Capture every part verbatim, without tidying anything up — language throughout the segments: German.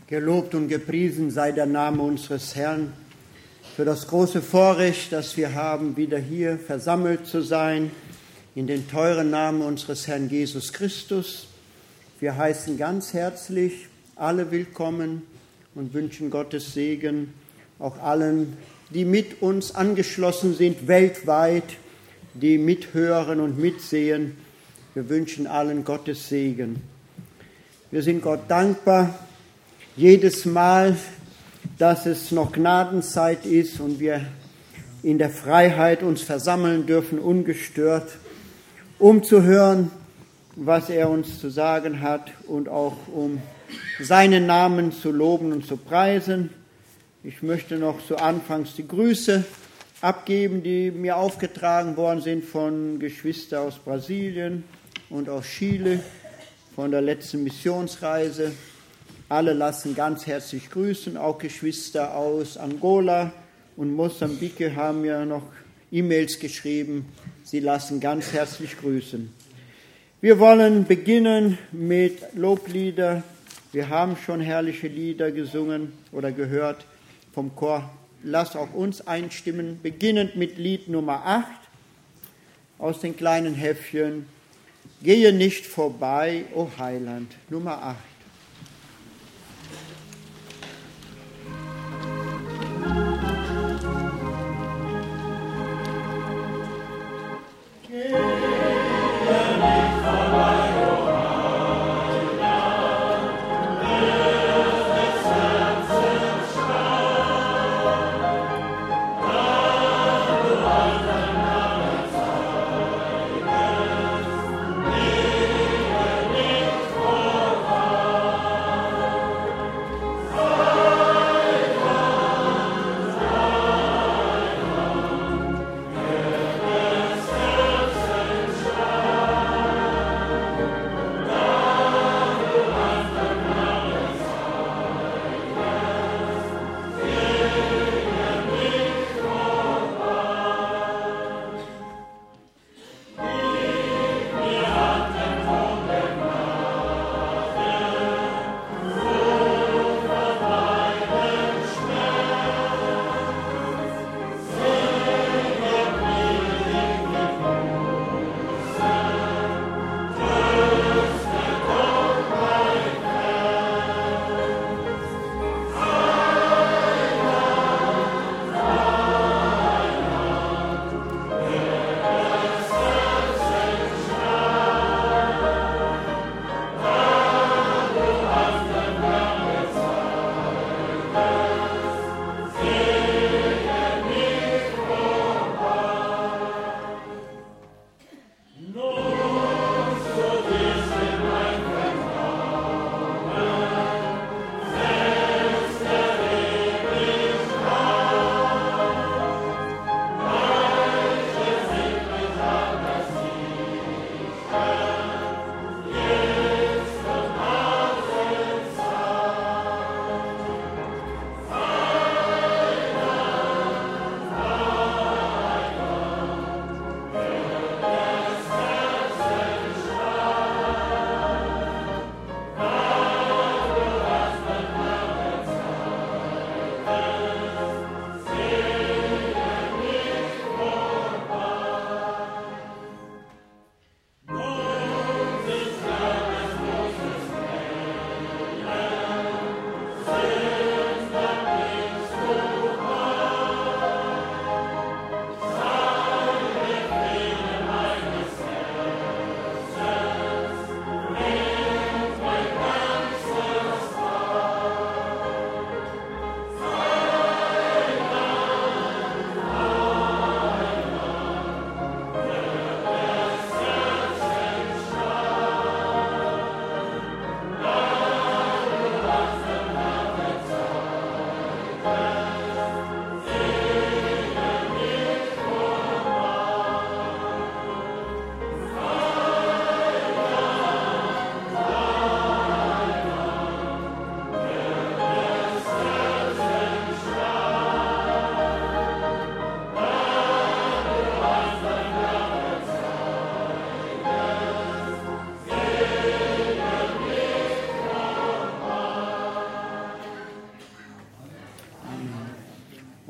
Gelobt und gepriesen sei der Name unseres Herrn für das große Vorrecht, das wir haben, wieder hier versammelt zu sein, in den teuren Namen unseres Herrn Jesus Christus. Wir heißen ganz herzlich alle willkommen und wünschen Gottes Segen auch allen, die mit uns angeschlossen sind, weltweit, die mithören und mitsehen. Wir wünschen allen Gottes Segen. Wir sind Gott dankbar, jedes Mal, dass es noch Gnadenzeit ist und wir in der Freiheit uns versammeln dürfen, ungestört, um zu hören, was er uns zu sagen hat und auch um seinen Namen zu loben und zu preisen. Ich möchte noch zu Anfangs die Grüße abgeben, die mir aufgetragen worden sind von Geschwistern aus Brasilien und aus Chile, von der letzten Missionsreise. Alle lassen ganz herzlich grüßen, auch Geschwister aus Angola und Mosambik haben mir noch E-Mails geschrieben. Sie lassen ganz herzlich grüßen. Wir wollen beginnen mit Loblieder. Wir haben schon herrliche Lieder gesungen oder gehört vom Chor. Lass auch uns einstimmen, beginnend mit Lied Nummer acht aus den kleinen Heftchen. Gehe nicht vorbei, o Heiland, Nummer acht.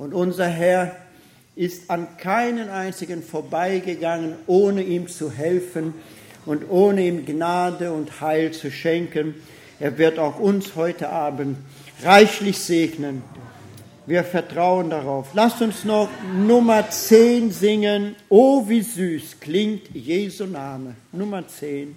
Und unser Herr ist an keinen einzigen vorbeigegangen, ohne ihm zu helfen und ohne ihm Gnade und Heil zu schenken. Er wird auch uns heute Abend reichlich segnen. Wir vertrauen darauf. Lasst uns noch Nummer zehn singen. Oh, wie süß klingt Jesu Name. Nummer zehn.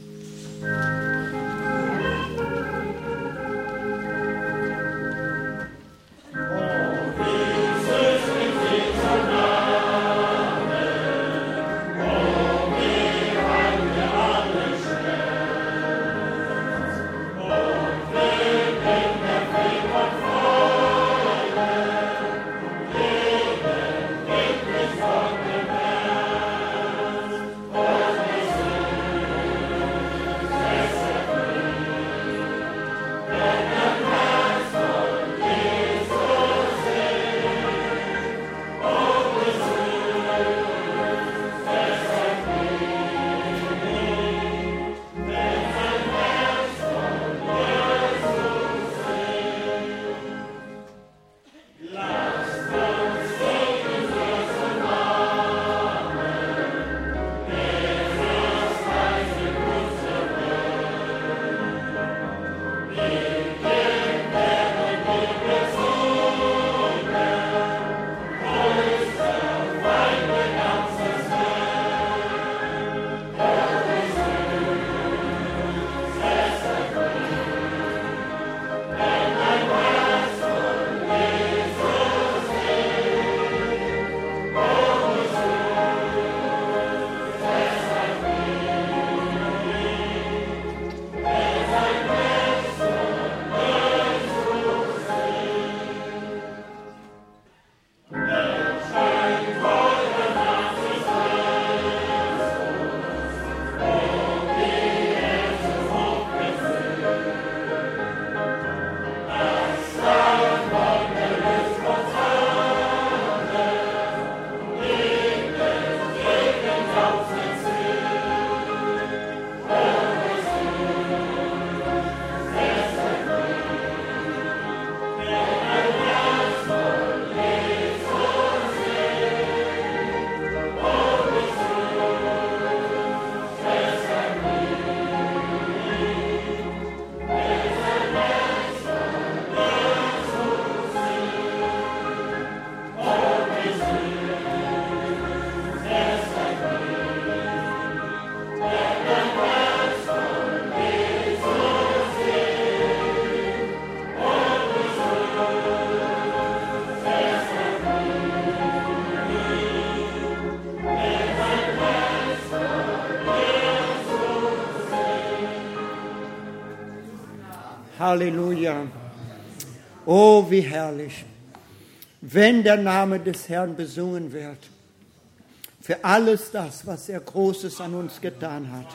Halleluja. Oh, wie herrlich, wenn der Name des Herrn besungen wird, für alles das, was er Großes an uns getan hat.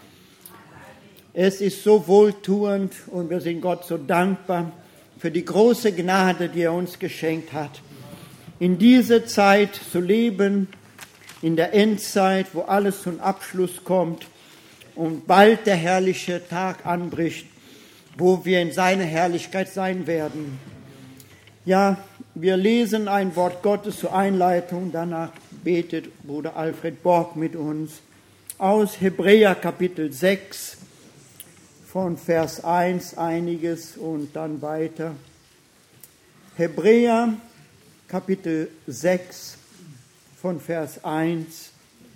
Es ist so wohltuend und wir sind Gott so dankbar für die große Gnade, die er uns geschenkt hat, in diese Zeit zu leben, in der Endzeit, wo alles zum Abschluss kommt und bald der herrliche Tag anbricht, wo wir in seiner Herrlichkeit sein werden. Ja, wir lesen ein Wort Gottes zur Einleitung, danach betet Bruder Alfred Borg mit uns aus Hebräer Kapitel sechs, von Vers eins einiges und dann weiter. Hebräer Kapitel sechs, von Vers eins.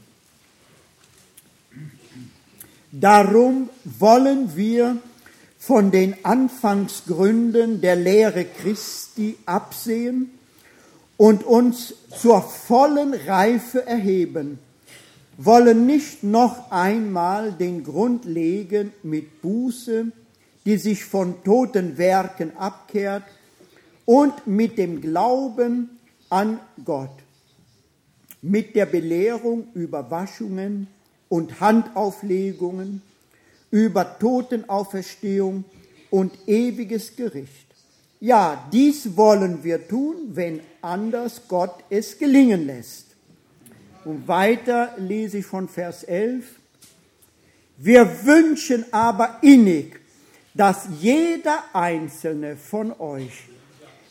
Darum wollen wir von den Anfangsgründen der Lehre Christi absehen und uns zur vollen Reife erheben, wollen nicht noch einmal den Grund legen mit Buße, die sich von toten Werken abkehrt, und mit dem Glauben an Gott, mit der Belehrung über Waschungen und Handauflegungen, über Totenauferstehung und ewiges Gericht. Ja, dies wollen wir tun, wenn anders Gott es gelingen lässt. Und weiter lese ich von Vers elf. Wir wünschen aber innig, dass jeder einzelne von euch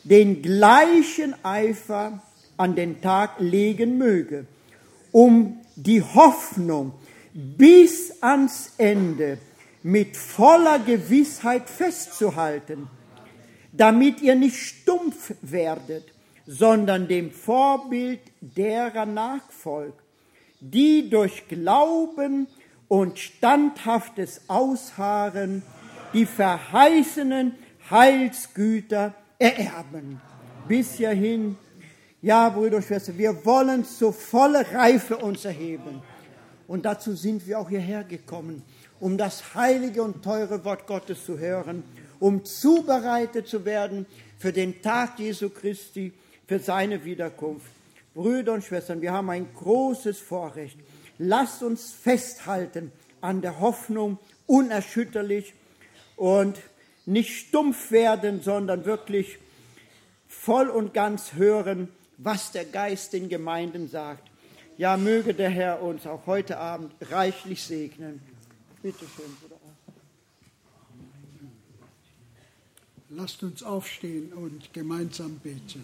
den gleichen Eifer an den Tag legen möge, um die Hoffnung bis ans Ende mit voller Gewissheit festzuhalten, damit ihr nicht stumpf werdet, sondern dem Vorbild derer nachfolgt, die durch Glauben und standhaftes Ausharren die verheißenen Heilsgüter ererben. Bis hierhin, ja, Brüder und Schwestern, wir wollen zur vollen Reife uns erheben. Und dazu sind wir auch hierher gekommen, um das heilige und teure Wort Gottes zu hören, um zubereitet zu werden für den Tag Jesu Christi, für seine Wiederkunft. Brüder und Schwestern, wir haben ein großes Vorrecht. Lasst uns festhalten an der Hoffnung, unerschütterlich und nicht stumpf werden, sondern wirklich voll und ganz hören, was der Geist den Gemeinden sagt. Ja, möge der Herr uns auch heute Abend reichlich segnen. Bitte schön, Bruder. Lasst uns aufstehen und gemeinsam beten.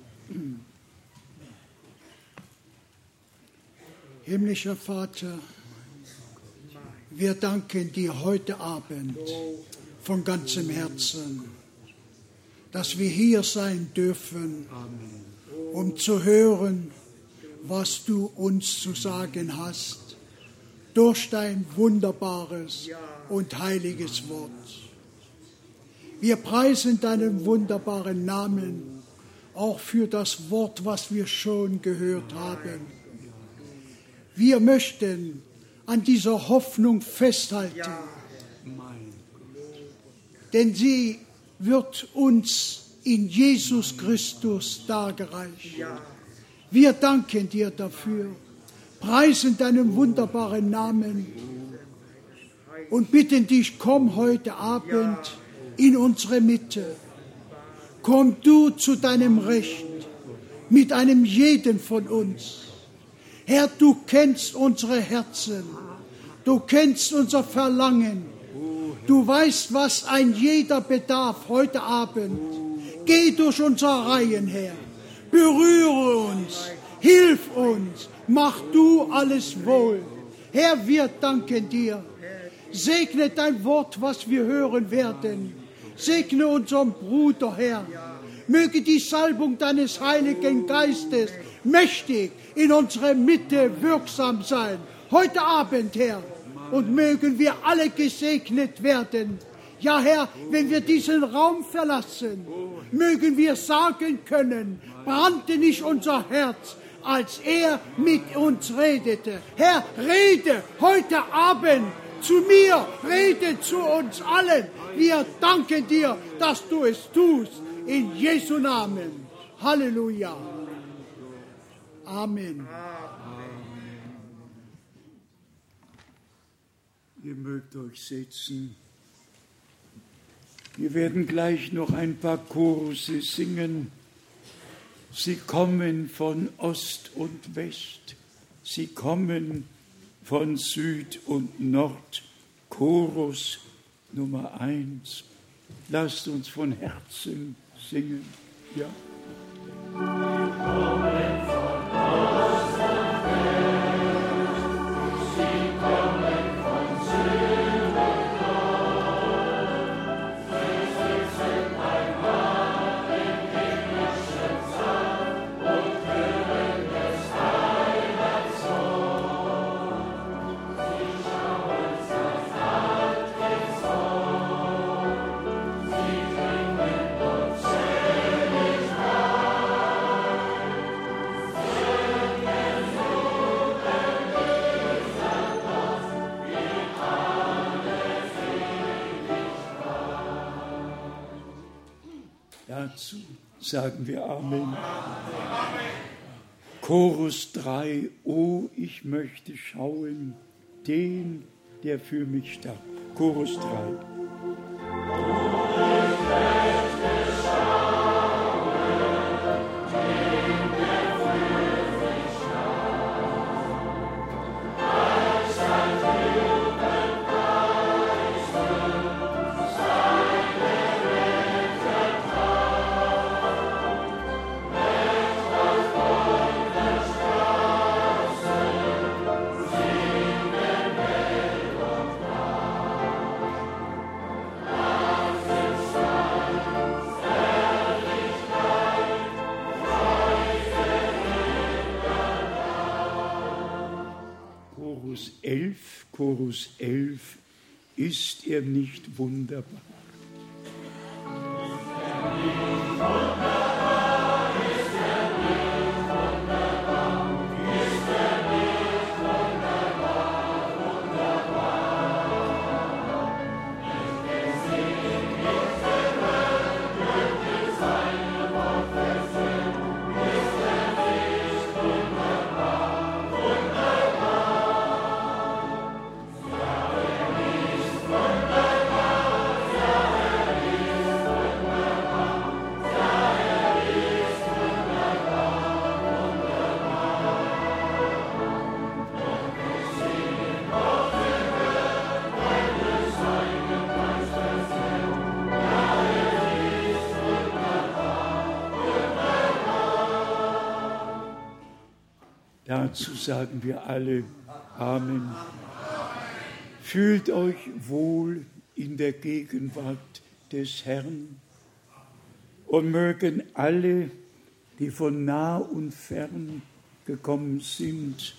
Himmlischer Vater, wir danken dir heute Abend von ganzem Herzen, dass wir hier sein dürfen, um zu hören, was du uns zu sagen hast, durch dein wunderbares und heiliges Wort. Wir preisen deinen wunderbaren Namen, auch für das Wort, was wir schon gehört haben. Wir möchten an dieser Hoffnung festhalten, denn sie wird uns in Jesus Christus dargereicht. Wir danken dir dafür, preisen deinen wunderbaren Namen und bitten dich, komm heute Abend in unsere Mitte. Komm du zu deinem Recht mit einem jeden von uns. Herr, du kennst unsere Herzen, du kennst unser Verlangen, du weißt, was ein jeder bedarf heute Abend. Geh durch unsere Reihen, Herr, berühre uns, hilf uns, mach du alles wohl. Herr, wir danken dir. Segne dein Wort, was wir hören werden. Segne unseren Bruder, Herr. Möge die Salbung deines Heiligen Geistes mächtig in unserer Mitte wirksam sein. Heute Abend, Herr. Und mögen wir alle gesegnet werden. Ja, Herr, wenn wir diesen Raum verlassen, mögen wir sagen können, brannte nicht unser Herz, als er mit uns redete. Herr, rede heute Abend zu mir, rede zu uns allen. Wir danken dir, dass du es tust. In Jesu Namen. Halleluja. Amen. Ihr mögt euch setzen. Wir werden gleich noch ein paar Chorusse singen. Sie kommen von Ost und West. Sie kommen von Süd und Nord. Chorus Nummer eins. Lasst uns von Herzen singen. Ja. Wir kommen von Ost und West. Sie kommen von Süd und Nord. Sie sitzen einmal im himmlischen Saal und hören des Heilandssohn. Sie schauen das Land ins Sohn. Sie bringen uns selig heim. Singen, suchen, lesen das, wie alle selig war. Dazu sagen wir Amen. Chorus drei, O, ich möchte schauen, den, der für mich starb. Chorus drei. Thank you. Chorus elf, ist er nicht wunderbar? Dazu sagen wir alle Amen. Fühlt euch wohl in der Gegenwart des Herrn und mögen alle, die von nah und fern gekommen sind,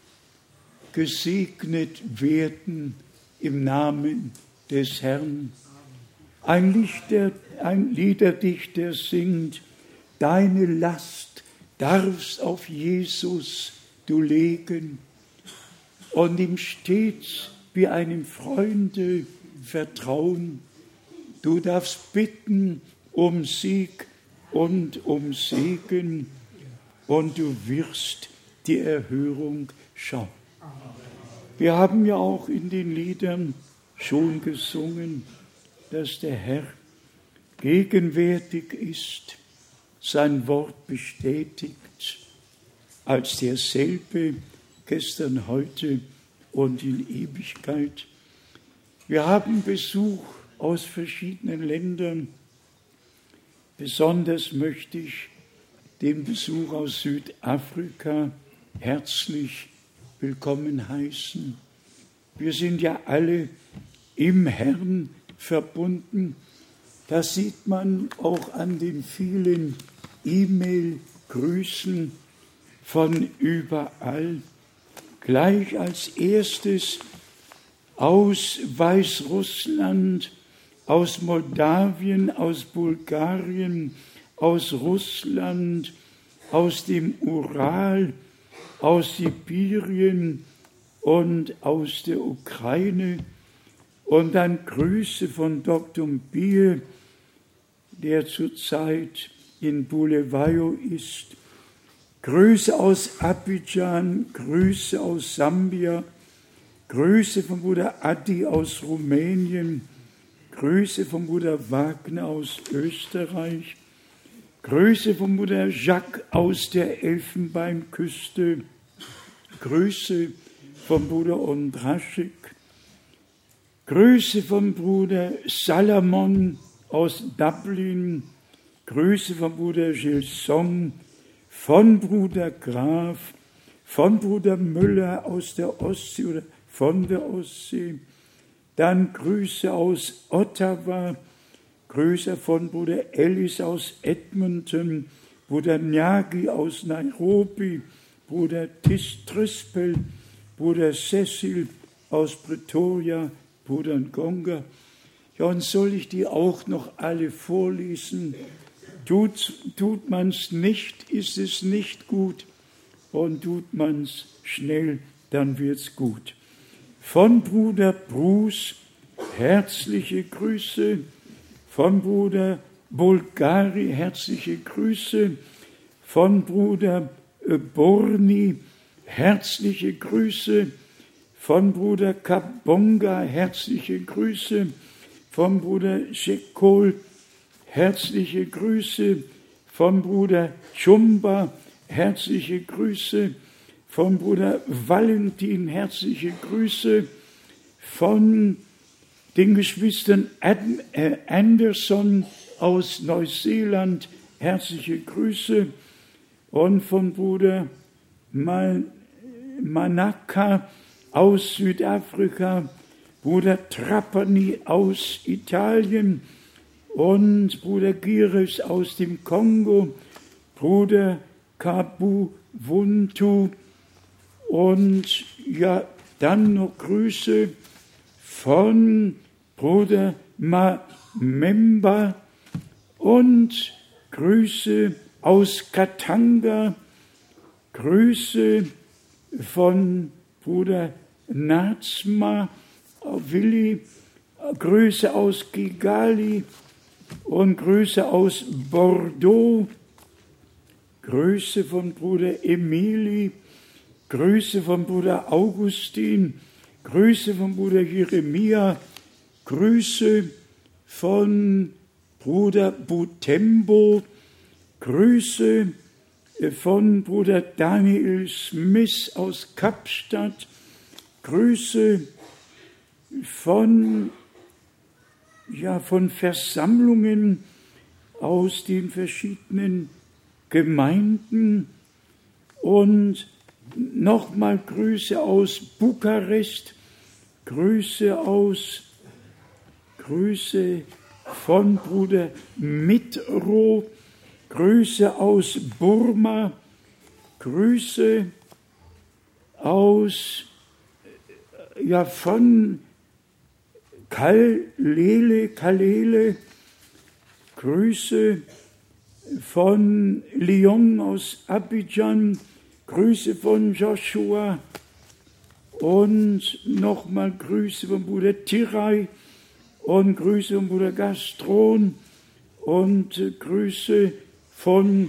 gesegnet werden im Namen des Herrn. Ein, Lichter, ein Liederdichter singt, deine Last darfst auf Jesus du legen und ihm stets wie einem Freunde vertrauen. Du darfst bitten um Sieg und um Segen und du wirst die Erhörung schauen. Wir haben ja auch in den Liedern schon gesungen, dass der Herr gegenwärtig ist, sein Wort bestätigt, als derselbe gestern, heute und in Ewigkeit. Wir haben Besuch aus verschiedenen Ländern. Besonders möchte ich den Besuch aus Südafrika herzlich willkommen heißen. Wir sind ja alle im Herrn verbunden. Das sieht man auch an den vielen E-Mail-Grüßen von überall. Gleich als erstes aus Weißrussland, aus Moldawien, aus Bulgarien, aus Russland, aus dem Ural, aus Sibirien und aus der Ukraine. Und dann Grüße von Doktor Bier, der zurzeit in Bulawayo ist. Grüße aus Abidjan, Grüße aus Sambia, Grüße vom Bruder Adi aus Rumänien, Grüße vom Bruder Wagner aus Österreich, Grüße vom Bruder Jacques aus der Elfenbeinküste, Grüße vom Bruder Ondraschik, Grüße vom Bruder Salomon aus Dublin, Grüße vom Bruder Gilson, von Bruder Graf, von Bruder Müller aus der Ostsee oder von der Ostsee, dann Grüße aus Ottawa, Grüße von Bruder Ellis aus Edmonton, Bruder Nyagi aus Nairobi, Bruder Trispel, Bruder Cecil aus Pretoria, Bruder Ngonga. Ja, und soll ich die auch noch alle vorlesen? Tut, tut man's nicht, ist es nicht gut, und tut man's schnell, dann wird's gut. Von Bruder Bruce herzliche Grüße, von Bruder Bulgari herzliche Grüße, von Bruder Borni herzliche Grüße, von Bruder Kabonga herzliche Grüße, von Bruder Shekol herzliche Grüße, von Bruder Chumba herzliche Grüße, von Bruder Valentin herzliche Grüße, von den Geschwistern Anderson aus Neuseeland herzliche Grüße und von Bruder Manaka aus Südafrika, Bruder Trapani aus Italien und Bruder Gires aus dem Kongo, Bruder Kabuvuntu und ja, Dann noch Grüße von Bruder Mamemba und Grüße aus Katanga, Grüße von Bruder Nazma, Willi, Grüße aus Kigali und Grüße aus Bordeaux, Grüße von Bruder Emili, Grüße von Bruder Augustin, Grüße von Bruder Jeremia, Grüße von Bruder Butembo, Grüße von Bruder Daniel Smith aus Kapstadt, Grüße von, ja, von Versammlungen aus den verschiedenen Gemeinden und nochmal Grüße aus Bukarest, Grüße aus, Grüße von Bruder Mitro, Grüße aus Burma, Grüße aus, ja, von Kalele, Kalele, Grüße von Lyon aus Abidjan, Grüße von Joshua und nochmal Grüße von Bruder Tirai und Grüße von Bruder Gastron und Grüße von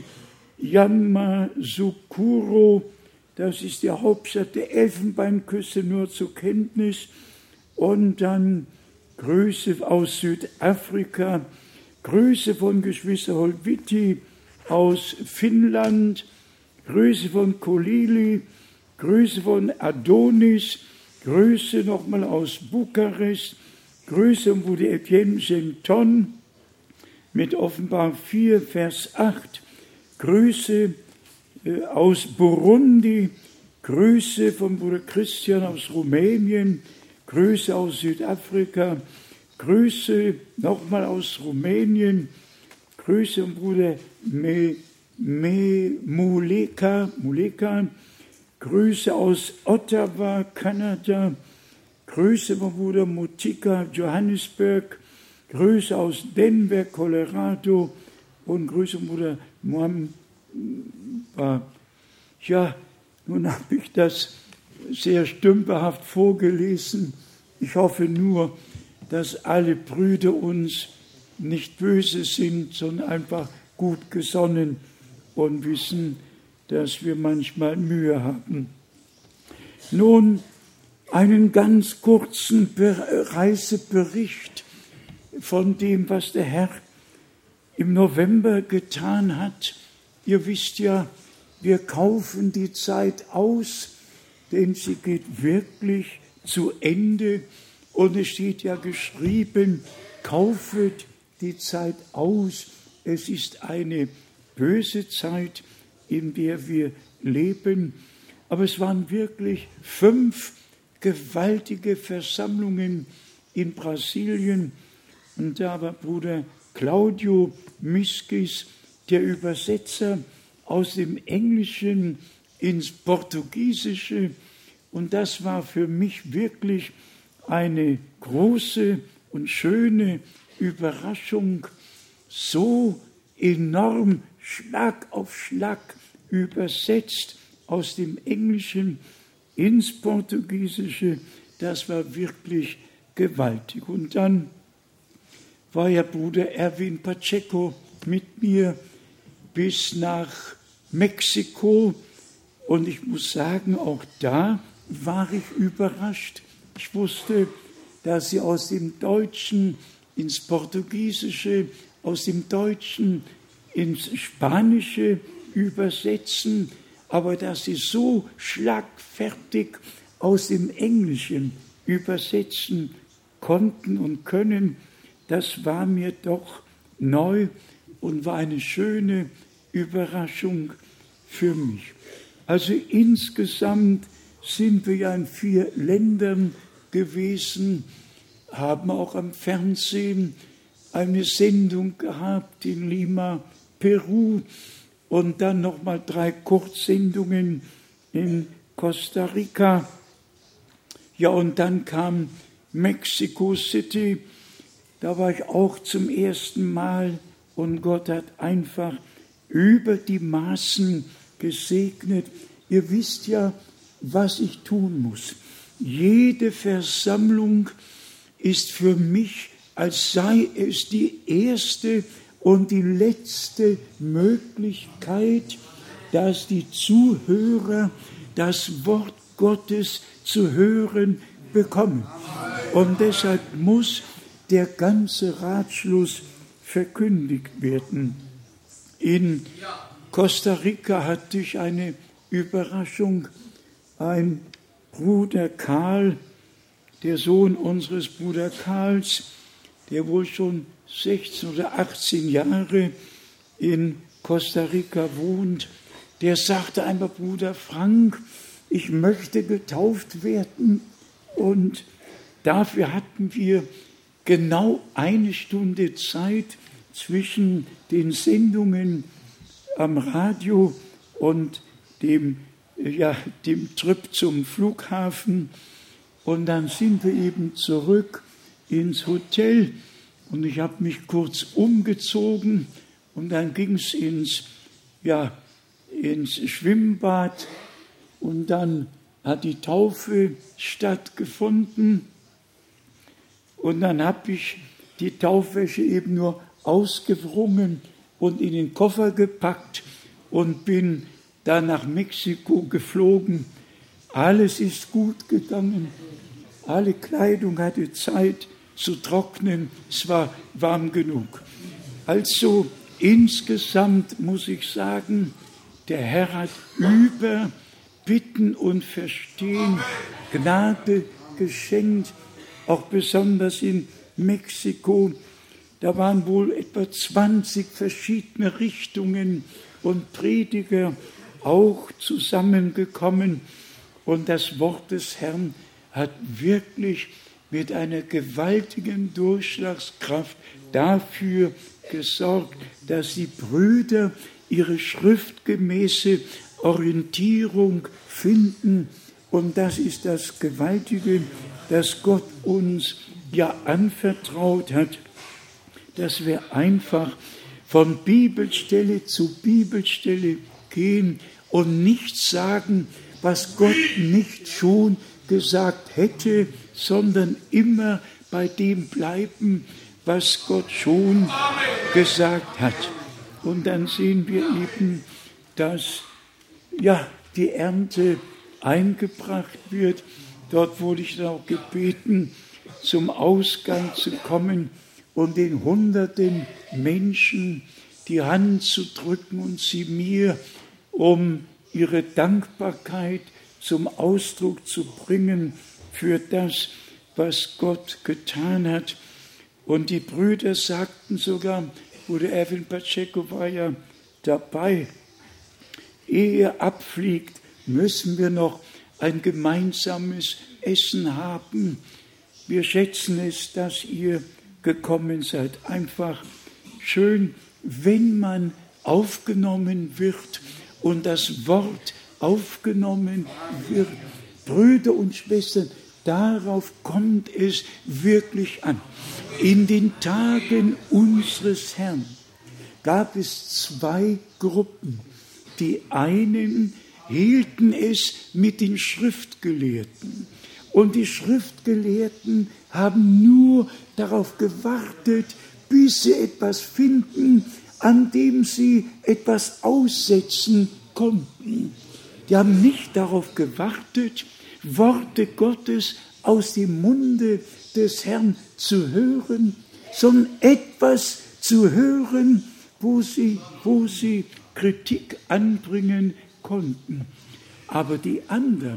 Yamoussoukro, das ist die Hauptstadt der Elfenbeinküste, nur zur Kenntnis. Und dann Grüße aus Südafrika, Grüße von Geschwister Holviti aus Finnland, Grüße von Kolili, Grüße von Adonis, Grüße nochmal aus Bukarest, Grüße von Bruder Etienne Genton mit Offenbarung vier, Vers acht, Grüße äh, aus Burundi, Grüße von Bruder Christian aus Rumänien, Grüße aus Südafrika, Grüße nochmal aus Rumänien, Grüße von Bruder Me, Me, Muleka, Muleka, Grüße aus Ottawa, Kanada, Grüße von Bruder Mutika, Johannesburg, Grüße aus Denver, Colorado und Grüße von Bruder Mwamba. Ja, nun habe ich das sehr stümperhaft vorgelesen. Ich hoffe nur, dass alle Brüder uns nicht böse sind, sondern einfach gut gesonnen und wissen, dass wir manchmal Mühe haben. Nun einen ganz kurzen Reisebericht von dem, was der Herr im November getan hat. Ihr wisst ja, wir kaufen die Zeit aus, denn sie geht wirklich zu Ende. Und es steht ja geschrieben, kaufet die Zeit aus. Es ist eine böse Zeit, in der wir leben. Aber es waren wirklich fünf gewaltige Versammlungen in Brasilien. Und da war Bruder Claudio Miskis, der Übersetzer aus dem Englischen ins Portugiesische. Und das war für mich wirklich eine große und schöne Überraschung, so enorm Schlag auf Schlag übersetzt aus dem Englischen ins Portugiesische. Das war wirklich gewaltig. Und dann war ja Bruder Erwin Pacheco mit mir bis nach Mexiko. Und ich muss sagen, auch da war ich überrascht. Ich wusste, dass sie aus dem Deutschen ins Portugiesische, aus dem Deutschen ins Spanische übersetzen, aber dass sie so schlagfertig aus dem Englischen übersetzen konnten und können, das war mir doch neu und war eine schöne Überraschung für mich. Also insgesamt sind wir ja in vier Ländern gewesen, haben auch am Fernsehen eine Sendung gehabt in Lima, Peru und dann nochmal drei Kurzsendungen in Costa Rica. Ja, und dann kam Mexico City, da war ich auch zum ersten Mal und Gott hat einfach über die Maßen gesegnet. Ihr wisst ja, was ich tun muss. Jede Versammlung ist für mich, als sei es die erste und die letzte Möglichkeit, dass die Zuhörer das Wort Gottes zu hören bekommen. Und deshalb muss der ganze Ratschluss verkündigt werden. In Costa Rica hatte ich eine Überraschung. Ein Bruder Karl, der Sohn unseres Bruder Karls, der wohl schon sechzehn oder achtzehn Jahre in Costa Rica wohnt, der sagte einmal, Bruder Frank, ich möchte getauft werden. Und dafür hatten wir genau eine Stunde Zeit zwischen den Sendungen am Radio und dem, ja, dem Trip zum Flughafen. Und dann sind wir eben zurück ins Hotel und ich habe mich kurz umgezogen und dann ging es ins, ja, ins Schwimmbad und dann hat die Taufe stattgefunden und dann habe ich die Taufwäsche eben nur ausgewrungen und in den Koffer gepackt und bin dann nach Mexiko geflogen. Alles ist gut gegangen. Alle Kleidung hatte Zeit zu trocknen. Es war warm genug. Also insgesamt muss ich sagen, der Herr hat über Bitten und Verstehen Gnade geschenkt, auch besonders in Mexiko. Da waren wohl etwa zwanzig verschiedene Richtungen und Prediger auch zusammengekommen. Und das Wort des Herrn hat wirklich mit einer gewaltigen Durchschlagskraft dafür gesorgt, dass die Brüder ihre schriftgemäße Orientierung finden. Und das ist das Gewaltige, das Gott uns ja anvertraut hat, dass wir einfach von Bibelstelle zu Bibelstelle gehen und nichts sagen, was Gott nicht schon gesagt hätte, sondern immer bei dem bleiben, was Gott schon gesagt hat. Und dann sehen wir eben, dass ja, die Ernte eingebracht wird. Dort wurde ich dann auch gebeten, zum Ausgang zu kommen und den hunderten Menschen die Hand zu drücken und sie mir, um ihre Dankbarkeit zum Ausdruck zu bringen für das, was Gott getan hat. Und die Brüder sagten sogar, Bruder Erwin Pacheco war ja dabei, ehe er abfliegt, müssen wir noch ein gemeinsames Essen haben. Wir schätzen es, dass ihr gekommen seid. Einfach schön, wenn man aufgenommen wird und das Wort aufgenommen wird. Brüder und Schwestern, darauf kommt es wirklich an. In den Tagen unseres Herrn gab es zwei Gruppen. Die einen hielten es mit den Schriftgelehrten. Und die Schriftgelehrten haben nur darauf gewartet, bis sie etwas finden, an dem sie etwas aussetzen konnten. Die haben nicht darauf gewartet, Worte Gottes aus dem Munde des Herrn zu hören, sondern etwas zu hören, wo sie, wo sie Kritik anbringen konnten. Aber die anderen,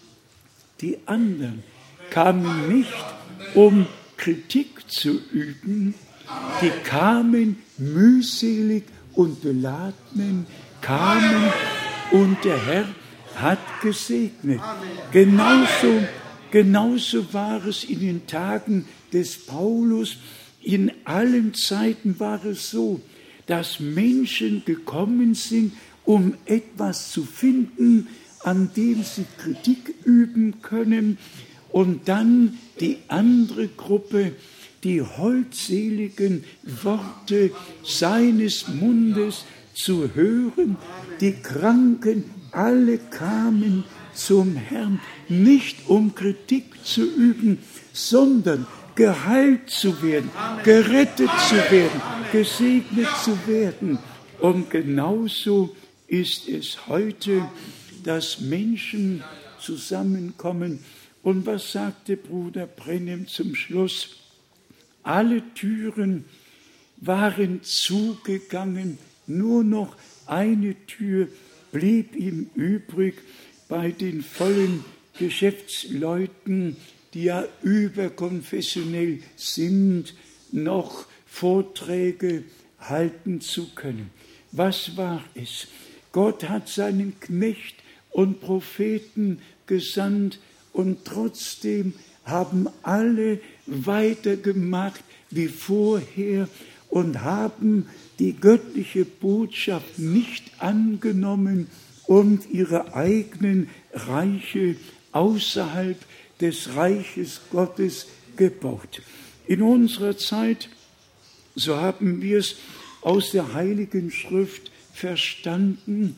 die anderen kamen nicht, um Kritik zu üben, die kamen mühselig und beladen, kamen und der Herr hat gesegnet. Genauso, genauso war es in den Tagen des Paulus. In allen Zeiten war es so, dass Menschen gekommen sind, um etwas zu finden, an dem sie Kritik üben können. Und dann die andere Gruppe, die holdseligen Worte seines Mundes zu hören. Die Kranken alle kamen zum Herrn, nicht um Kritik zu üben, sondern geheilt zu werden, gerettet zu werden, gesegnet zu werden. Und genauso ist es heute, dass Menschen zusammenkommen. Und was sagte Bruder Brennem zum Schluss? Alle Türen waren zugegangen, nur noch eine Tür blieb ihm übrig bei den vollen Geschäftsleuten, die ja überkonfessionell sind, noch Vorträge halten zu können. Was war es? Gott hat seinen Knecht und Propheten gesandt und trotzdem haben alle weitergemacht wie vorher und haben die göttliche Botschaft nicht angenommen und ihre eigenen Reiche außerhalb des Reiches Gottes gebaut. In unserer Zeit, so haben wir es aus der Heiligen Schrift verstanden,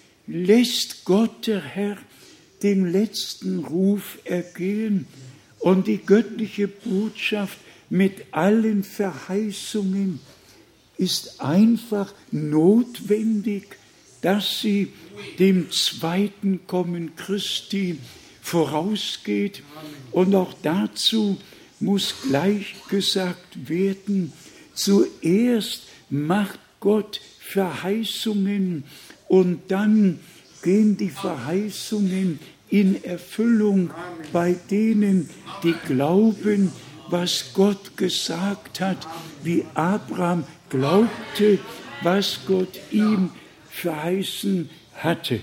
lässt Gott der Herr den letzten Ruf ergehen und die göttliche Botschaft mit allen Verheißungen ist einfach notwendig, dass sie dem zweiten Kommen Christi vorausgeht. Und auch dazu muss gleich gesagt werden, zuerst macht Gott Verheißungen und dann gehen die Verheißungen in Erfüllung bei denen, die glauben, was Gott gesagt hat, wie Abraham glaubte, was Gott ihm verheißen hatte.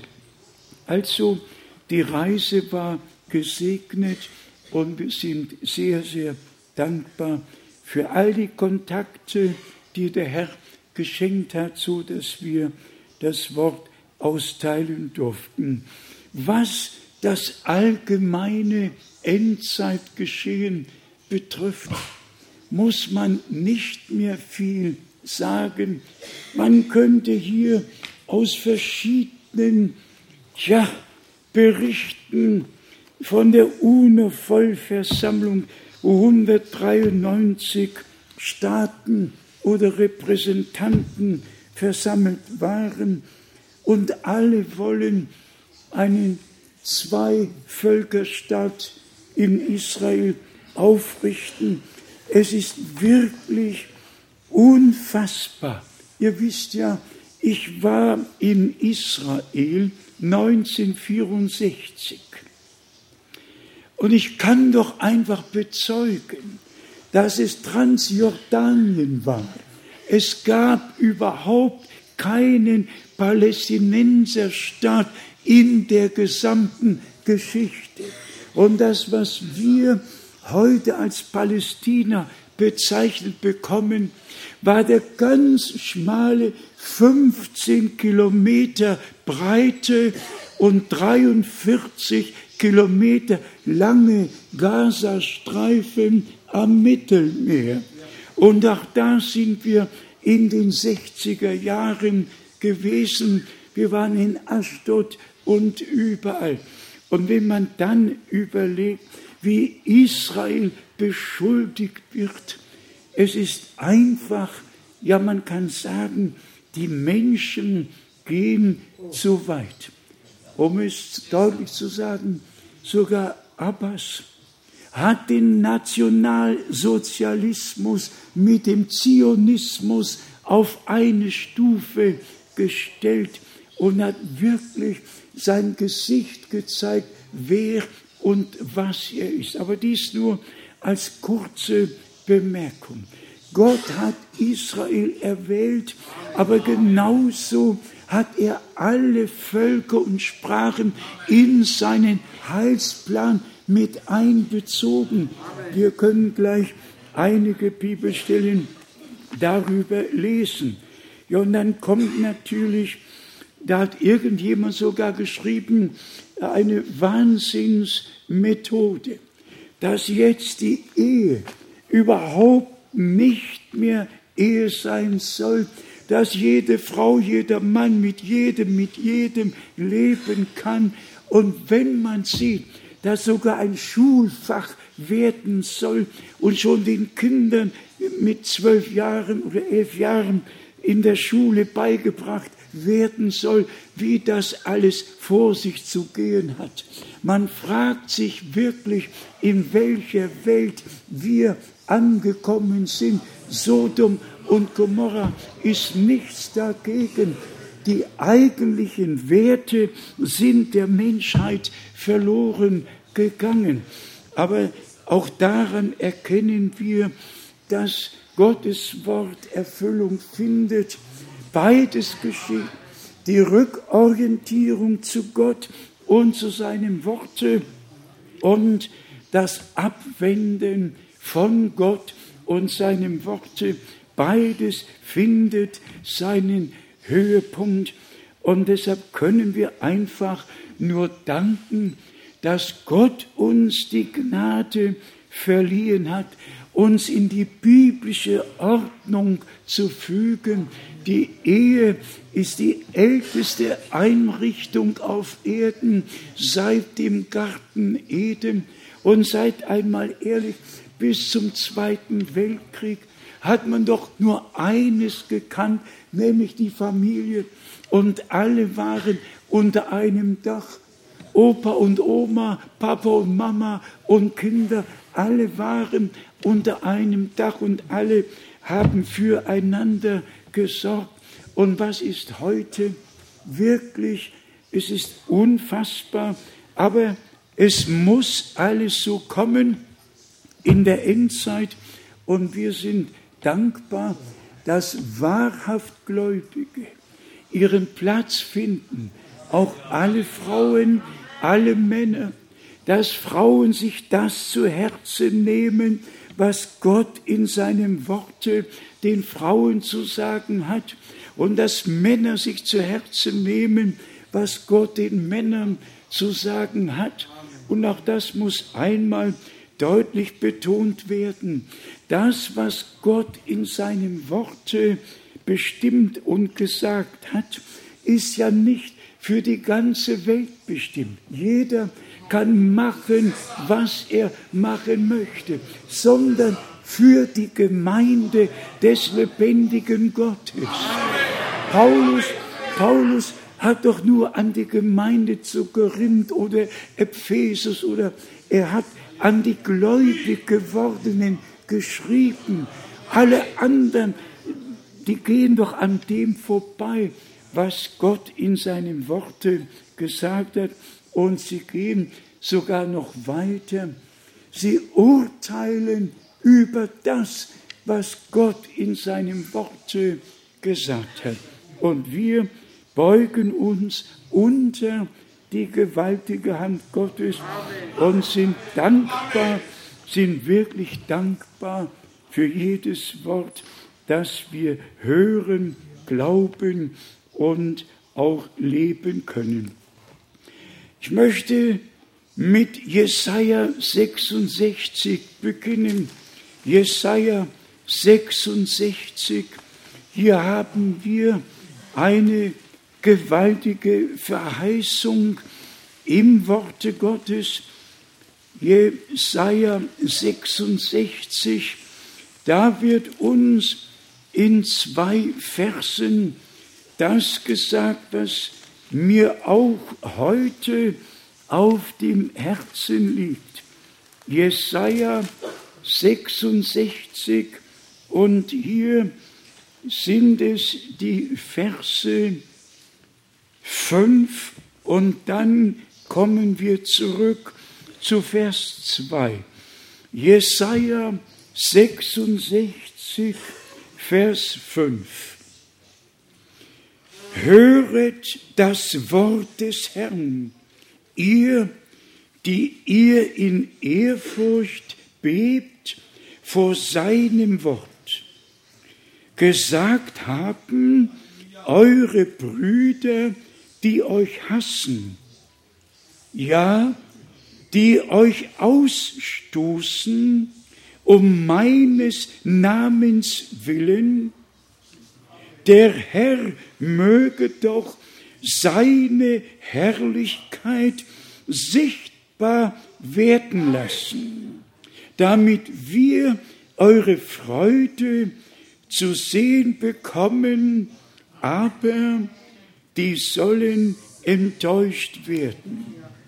Also die Reise war gesegnet und wir sind sehr, sehr dankbar für all die Kontakte, die der Herr geschenkt hat, so dass wir das Wort austeilen durften. Was das allgemeine Endzeitgeschehen betrifft, muss man nicht mehr viel sagen. Man könnte hier aus verschiedenen ja, Berichten von der UNO-Vollversammlung, wo hundertdreiundneunzig Staaten oder Repräsentanten versammelt waren und alle wollen einen Zwei-Völker-Staat in Israel aufrichten. Es ist wirklich unfassbar. Ihr wisst ja, ich war in Israel neunzehnhundertvierundsechzig und ich kann doch einfach bezeugen, dass es Transjordanien war. Es gab überhaupt keinen Palästinenserstaat in der gesamten Geschichte. Und das, was wir heute als Palästina bezeichnet bekommen, war der ganz schmale fünfzehn Kilometer breite und dreiundvierzig Kilometer lange Gazastreifen am Mittelmeer. Und auch da sind wir in den sechziger Jahren gewesen. Wir waren in Ashdod und überall. Und wenn man dann überlegt, wie Israel beschuldigt wird, es ist einfach, ja man kann sagen, die Menschen gehen zu weit. Um es deutlich zu sagen, sogar Abbas hat den Nationalsozialismus mit dem Zionismus auf eine Stufe gestellt und hat wirklich sein Gesicht gezeigt, wer und was er ist. Aber dies nur als kurze Bemerkung. Gott hat Israel erwählt, aber genauso hat er alle Völker und Sprachen in seinen Heilsplan mit einbezogen. Wir können gleich einige Bibelstellen darüber lesen. Ja, und dann kommt natürlich, da hat irgendjemand sogar geschrieben, eine Wahnsinnsmethode. dass jetzt die Ehe überhaupt nicht mehr Ehe sein soll, dass jede Frau, jeder Mann mit jedem, mit jedem leben kann. Und wenn man sieht, dass sogar ein Schulfach werden soll und schon den Kindern mit zwölf Jahren oder elf Jahren in der Schule beigebracht werden soll, wie das alles vor sich zu gehen hat. Man fragt sich wirklich, in welcher Welt wir angekommen sind. Sodom und Gomorra ist nichts dagegen. Die eigentlichen Werte sind der Menschheit verloren gegangen. Aber auch daran erkennen wir, dass Gottes Wort Erfüllung findet. Beides geschieht. Die Rückorientierung zu Gott und zu seinem Worte und das Abwenden von Gott und seinem Worte. Beides findet seinen Höhepunkt. Und deshalb können wir einfach nur danken, dass Gott uns die Gnade verliehen hat, uns in die biblische Ordnung zu fügen. Die Ehe ist die älteste Einrichtung auf Erden seit dem Garten Eden. Und seid einmal ehrlich, bis zum Zweiten Weltkrieg hat man doch nur eines gekannt, nämlich die Familie. Und alle waren unter einem Dach. Opa und Oma, Papa und Mama und Kinder, alle waren unter einem Dach und alle haben füreinander gesorgt. Und was ist heute? Wirklich, es ist unfassbar, aber es muss alles so kommen in der Endzeit. Und wir sind dankbar, dass wahrhaft Gläubige ihren Platz finden, auch alle Frauen, alle Männer, dass Frauen sich das zu Herzen nehmen, was Gott in seinem Worte den Frauen zu sagen hat, und dass Männer sich zu Herzen nehmen, was Gott den Männern zu sagen hat. Und auch das muss einmal deutlich betont werden. Das, was Gott in seinem Worte bestimmt und gesagt hat, ist ja nicht für die ganze Welt bestimmt. Jeder kann machen, was er machen möchte, sondern für die Gemeinde des lebendigen Gottes. Paulus, Paulus hat doch nur an die Gemeinde zu Korinth oder Ephesus oder er hat an die gläubig gewordenen geschrieben. Alle anderen, die gehen doch an dem vorbei, was Gott in seinen Worten gesagt hat. Und sie gehen sogar noch weiter. Sie urteilen über das, was Gott in seinem Worte gesagt hat. Und wir beugen uns unter die gewaltige Hand Gottes und sind dankbar, sind wirklich dankbar für jedes Wort, das wir hören, glauben und auch leben können. Ich möchte mit Jesaja sechsundsechzig beginnen. Jesaja sechsundsechzig. Hier haben wir eine gewaltige Verheißung im Worte Gottes. Jesaja sechsundsechzig. Da wird uns in zwei Versen das gesagt, was mir auch heute auf dem Herzen liegt. Jesaja sechsundsechzig, und hier sind es die Verse fünf und dann kommen wir zurück zu Vers zwei. Jesaja sechsundsechzig, Vers fünf. Höret das Wort des Herrn, ihr, die ihr in Ehrfurcht bebt vor seinem Wort. Gesagt haben eure Brüder, die euch hassen. Ja, die euch ausstoßen, um meines Namens willen, der Herr möge doch seine Herrlichkeit sichtbar werden lassen, damit wir eure Freude zu sehen bekommen, aber die sollen enttäuscht werden.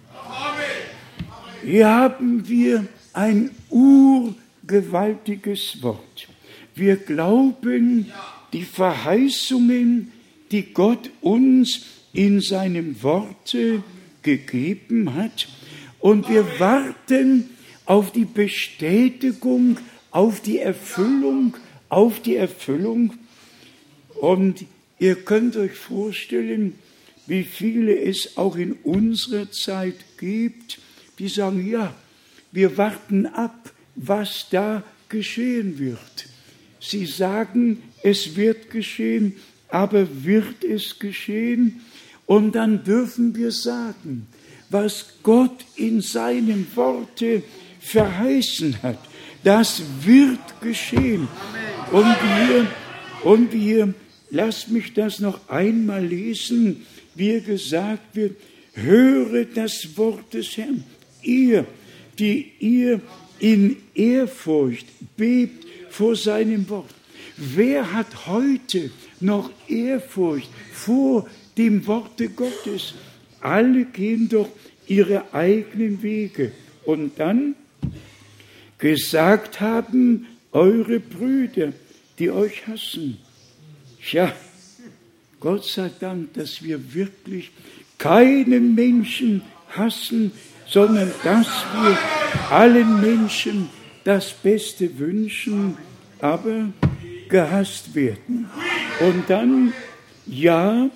Hier haben wir ein urgewaltiges Wort. Wir glauben, die Verheißungen, die Gott uns in seinem Worte gegeben hat, und wir warten auf die Bestätigung, auf die Erfüllung, auf die Erfüllung. Und ihr könnt euch vorstellen, wie viele es auch in unserer Zeit gibt, die sagen, ja, wir warten ab, was da geschehen wird. Sie sagen, es wird geschehen, aber wird es geschehen? Und dann dürfen wir sagen, was Gott in seinem Worte verheißen hat, das wird geschehen. Und wir, und wir, lasst mich das noch einmal lesen, wie gesagt wird, höre das Wort des Herrn, ihr, die ihr in Ehrfurcht bebt vor seinem Wort. Wer hat heute noch Ehrfurcht vor dem Worte Gottes? Alle gehen doch ihre eigenen Wege. Und dann gesagt haben eure Brüder, die euch hassen. Tja, Gott sei Dank, dass wir wirklich keinen Menschen hassen, sondern dass wir allen Menschen das Beste wünschen, aber gehasst werden. Und dann, ja,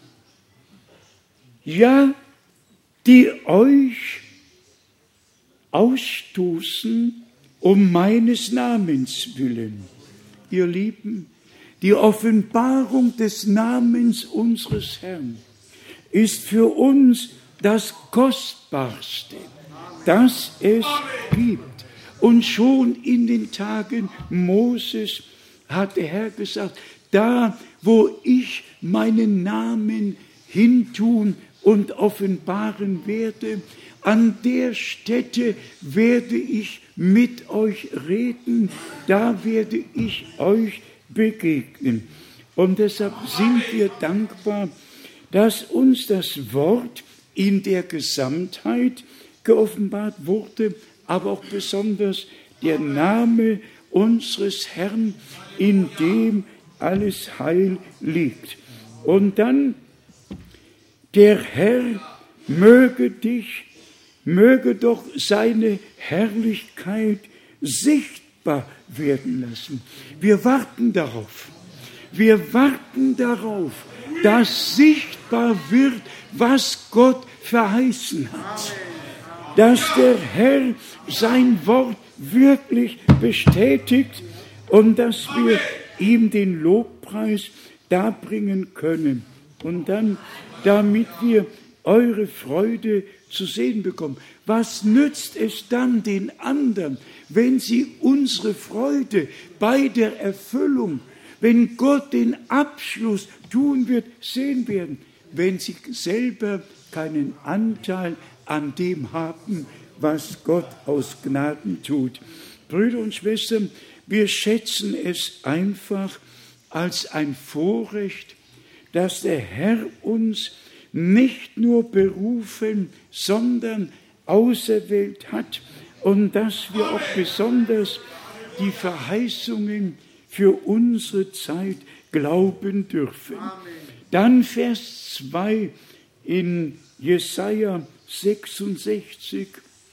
ja, die euch ausstoßen um meines Namens willen. Ihr Lieben, die Offenbarung des Namens unseres Herrn ist für uns das Kostbarste, das es gibt. Und schon in den Tagen Moses hat der Herr gesagt, da, wo ich meinen Namen hintun und offenbaren werde, an der Stätte werde ich mit euch reden, da werde ich euch begegnen. Und deshalb sind wir dankbar, dass uns das Wort in der Gesamtheit geoffenbart wurde, aber auch besonders der Name unseres Herrn, in dem alles Heil liegt. Und dann, der Herr möge dich, möge doch seine Herrlichkeit sichtbar werden lassen. Wir warten darauf. Wir warten darauf, dass sichtbar wird, was Gott verheißen hat. Dass der Herr sein Wort wirklich bestätigt und dass wir ihm den Lobpreis darbringen können. Und dann, damit wir eure Freude zu sehen bekommen. Was nützt es dann den anderen, wenn sie unsere Freude bei der Erfüllung, wenn Gott den Abschluss tun wird, sehen werden, wenn sie selber keinen Anteil an dem haben, was Gott aus Gnaden tut. Brüder und Schwestern, wir schätzen es einfach als ein Vorrecht, dass der Herr uns nicht nur berufen, sondern auserwählt hat und dass wir auch besonders die Verheißungen für unsere Zeit glauben dürfen. Amen. Dann Vers zwei in Jesaja sechsundsechzig.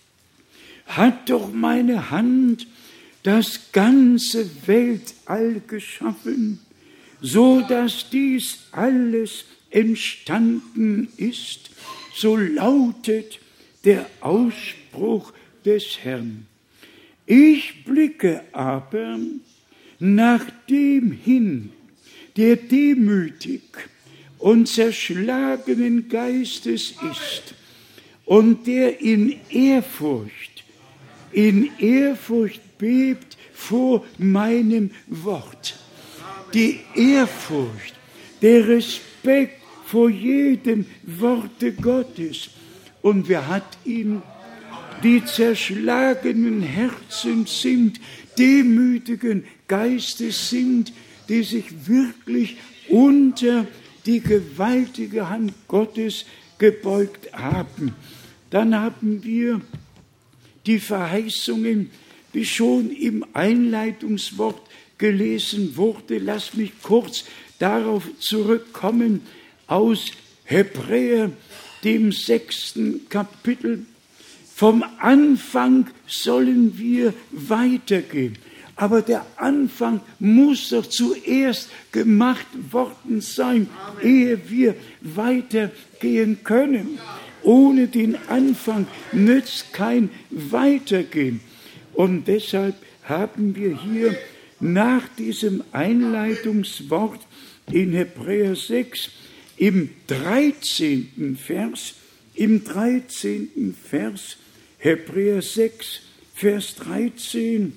Hat doch meine Hand das ganze Weltall geschaffen, so dass dies alles entstanden ist, so lautet der Ausspruch des Herrn. Ich blicke aber nach dem hin, der demütig und zerschlagenen Geistes ist, und der in Ehrfurcht, in Ehrfurcht bebt vor meinem Wort. Die Ehrfurcht, der Respekt vor jedem Worte Gottes. Und wer hat ihn? Die zerschlagenen Herzen sind, demütigen Geistes sind, die sich wirklich unter die gewaltige Hand Gottes gebeugt haben. Dann haben wir die Verheißungen, die schon im Einleitungswort gelesen wurde. Lass mich kurz darauf zurückkommen aus Hebräer, dem sechsten Kapitel. Vom Anfang sollen wir weitergehen. Aber der Anfang muss doch zuerst gemacht worden sein, Amen. Ehe wir weitergehen können. Ohne den Anfang nützt kein Weitergehen. Und deshalb haben wir hier nach diesem Einleitungswort in Hebräer sechs im dreizehnten Vers, im dreizehnten Vers, Hebräer sechs, Vers dreizehn,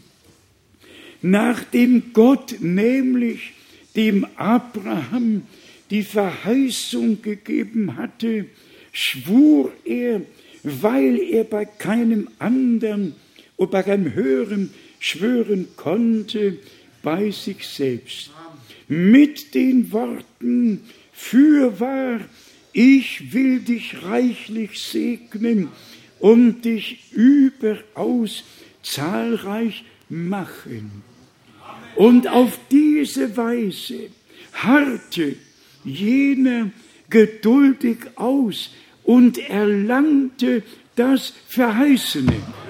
nachdem Gott nämlich dem Abraham die Verheißung gegeben hatte, schwur er, weil er bei keinem anderen oder bei keinem höheren schwören konnte, bei sich selbst. Mit den Worten, fürwahr, ich will dich reichlich segnen und dich überaus zahlreich machen. Und auf diese Weise harrte jener geduldig aus und erlangte das Verheißene.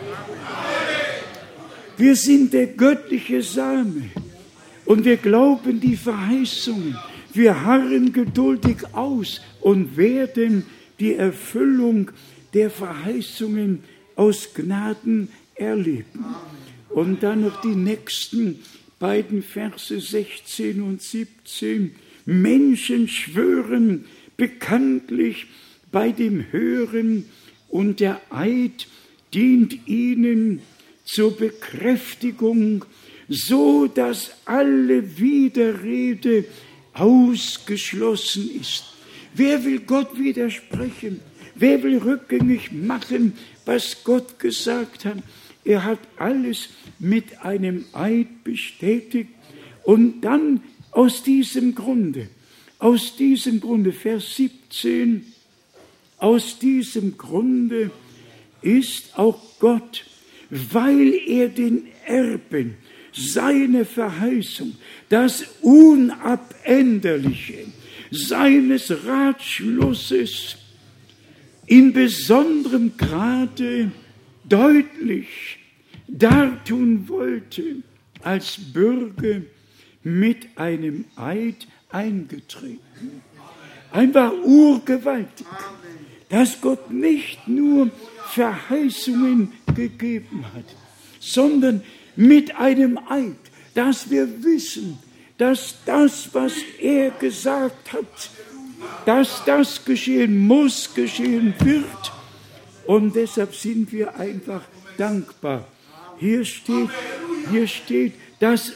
Wir sind der göttliche Same und wir glauben die Verheißungen. Wir harren geduldig aus und werden die Erfüllung der Verheißungen aus Gnaden erleben. Und dann noch die nächsten beiden Verse sechzehn und siebzehn. Menschen schwören bekanntlich bei dem Hören und der Eid dient ihnen zur Bekräftigung, so dass alle Widerrede ausgeschlossen ist. Wer will Gott widersprechen? Wer will rückgängig machen, was Gott gesagt hat? Er hat alles mit einem Eid bestätigt. Und dann aus diesem Grunde, aus diesem Grunde, Vers siebzehn, aus diesem Grunde ist auch Gott, weil er den Erben seine Verheißung, das Unabänderliche seines Ratschlusses in besonderem Grade deutlich dartun wollte, als Bürger mit einem Eid eingetreten. Einfach urgewaltig, dass Gott nicht nur Verheißungen gegeben hat, sondern mit einem Eid, dass wir wissen, dass das, was er gesagt hat, dass das geschehen muss, geschehen wird. Und deshalb sind wir einfach dankbar. Hier steht, hier steht das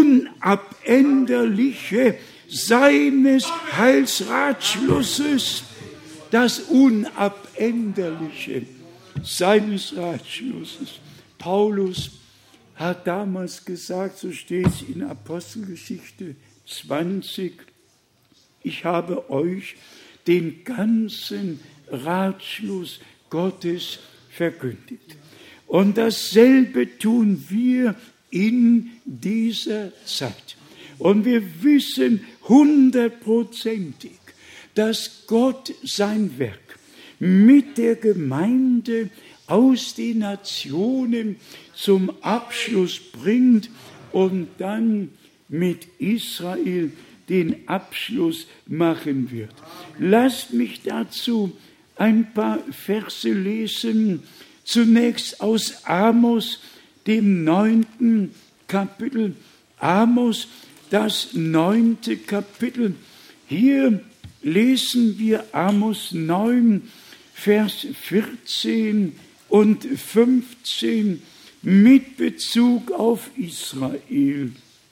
Unabänderliche seines Heilsratschlusses, das Unabänderliche seines Ratschlusses. Paulus hat damals gesagt, so steht es in Apostelgeschichte zwanzig, ich habe euch den ganzen Ratschluss Gottes verkündigt. Und dasselbe tun wir in dieser Zeit. Und wir wissen hundertprozentig, dass Gott sein Werk mit der Gemeinde aus den Nationen zum Abschluss bringt und dann mit Israel den Abschluss machen wird. Lasst mich dazu ein paar Verse lesen, zunächst aus Amos, dem neunten Kapitel. Amos, das neunte Kapitel. Hier lesen wir Amos neun, Vers vierzehn und fünfzehn mit Bezug auf Israel.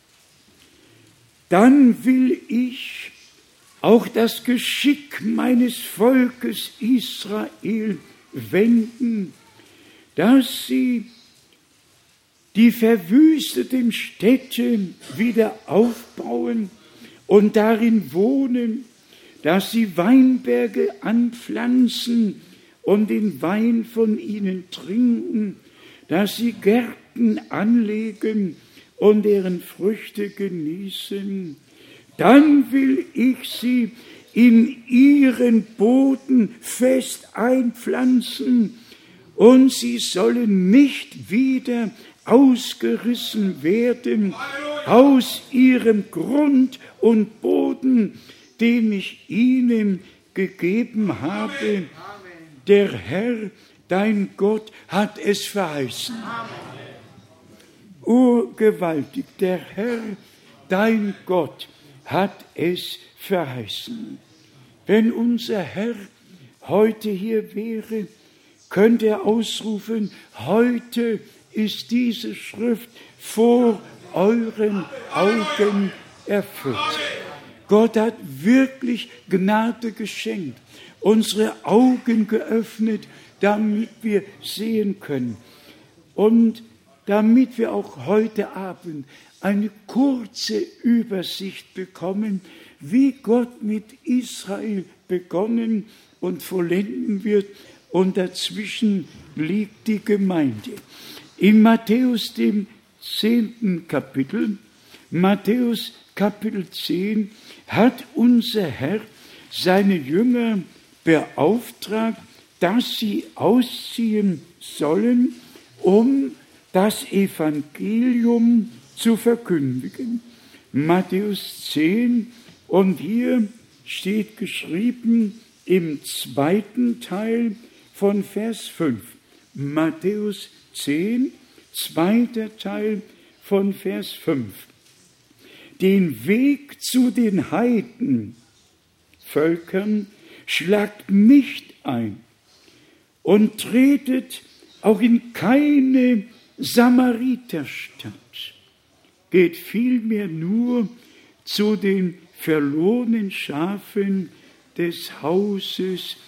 Dann will ich auch das Geschick meines Volkes Israel wenden, dass sie die verwüsteten Städte wieder aufbauen und darin wohnen, dass sie Weinberge anpflanzen und den Wein von ihnen trinken, dass sie Gärten anlegen und deren Früchte genießen. Dann will ich sie in ihren Boden fest einpflanzen und sie sollen nicht wieder ausgerissen werden aus ihrem Grund und Boden, den ich ihnen gegeben habe. Der Herr, dein Gott, hat es verheißen. O gewaltig, der Herr, dein Gott, hat es verheißen. Wenn unser Herr heute hier wäre, könnte er ausrufen, heute ist diese Schrift vor euren Augen erfüllt. Gott hat wirklich Gnade geschenkt, unsere Augen geöffnet, damit wir sehen können. Und damit wir auch heute Abend eine kurze Übersicht bekommen, wie Gott mit Israel begonnen und vollenden wird, und dazwischen liegt die Gemeinde. In Matthäus, dem zehnten Kapitel, Matthäus Kapitel zehn, hat unser Herr seine Jünger beauftragt, dass sie ausziehen sollen, um das Evangelium zu verkündigen. Matthäus zehn, und hier steht geschrieben im zweiten Teil von Vers fünf. Matthäus zehn, zweiter Teil von Vers fünf. Den Weg zu den Heidenvölkern schlagt nicht ein und tretet auch in keine Samariterstadt, geht vielmehr nur zu den verlorenen Schafen des Hauses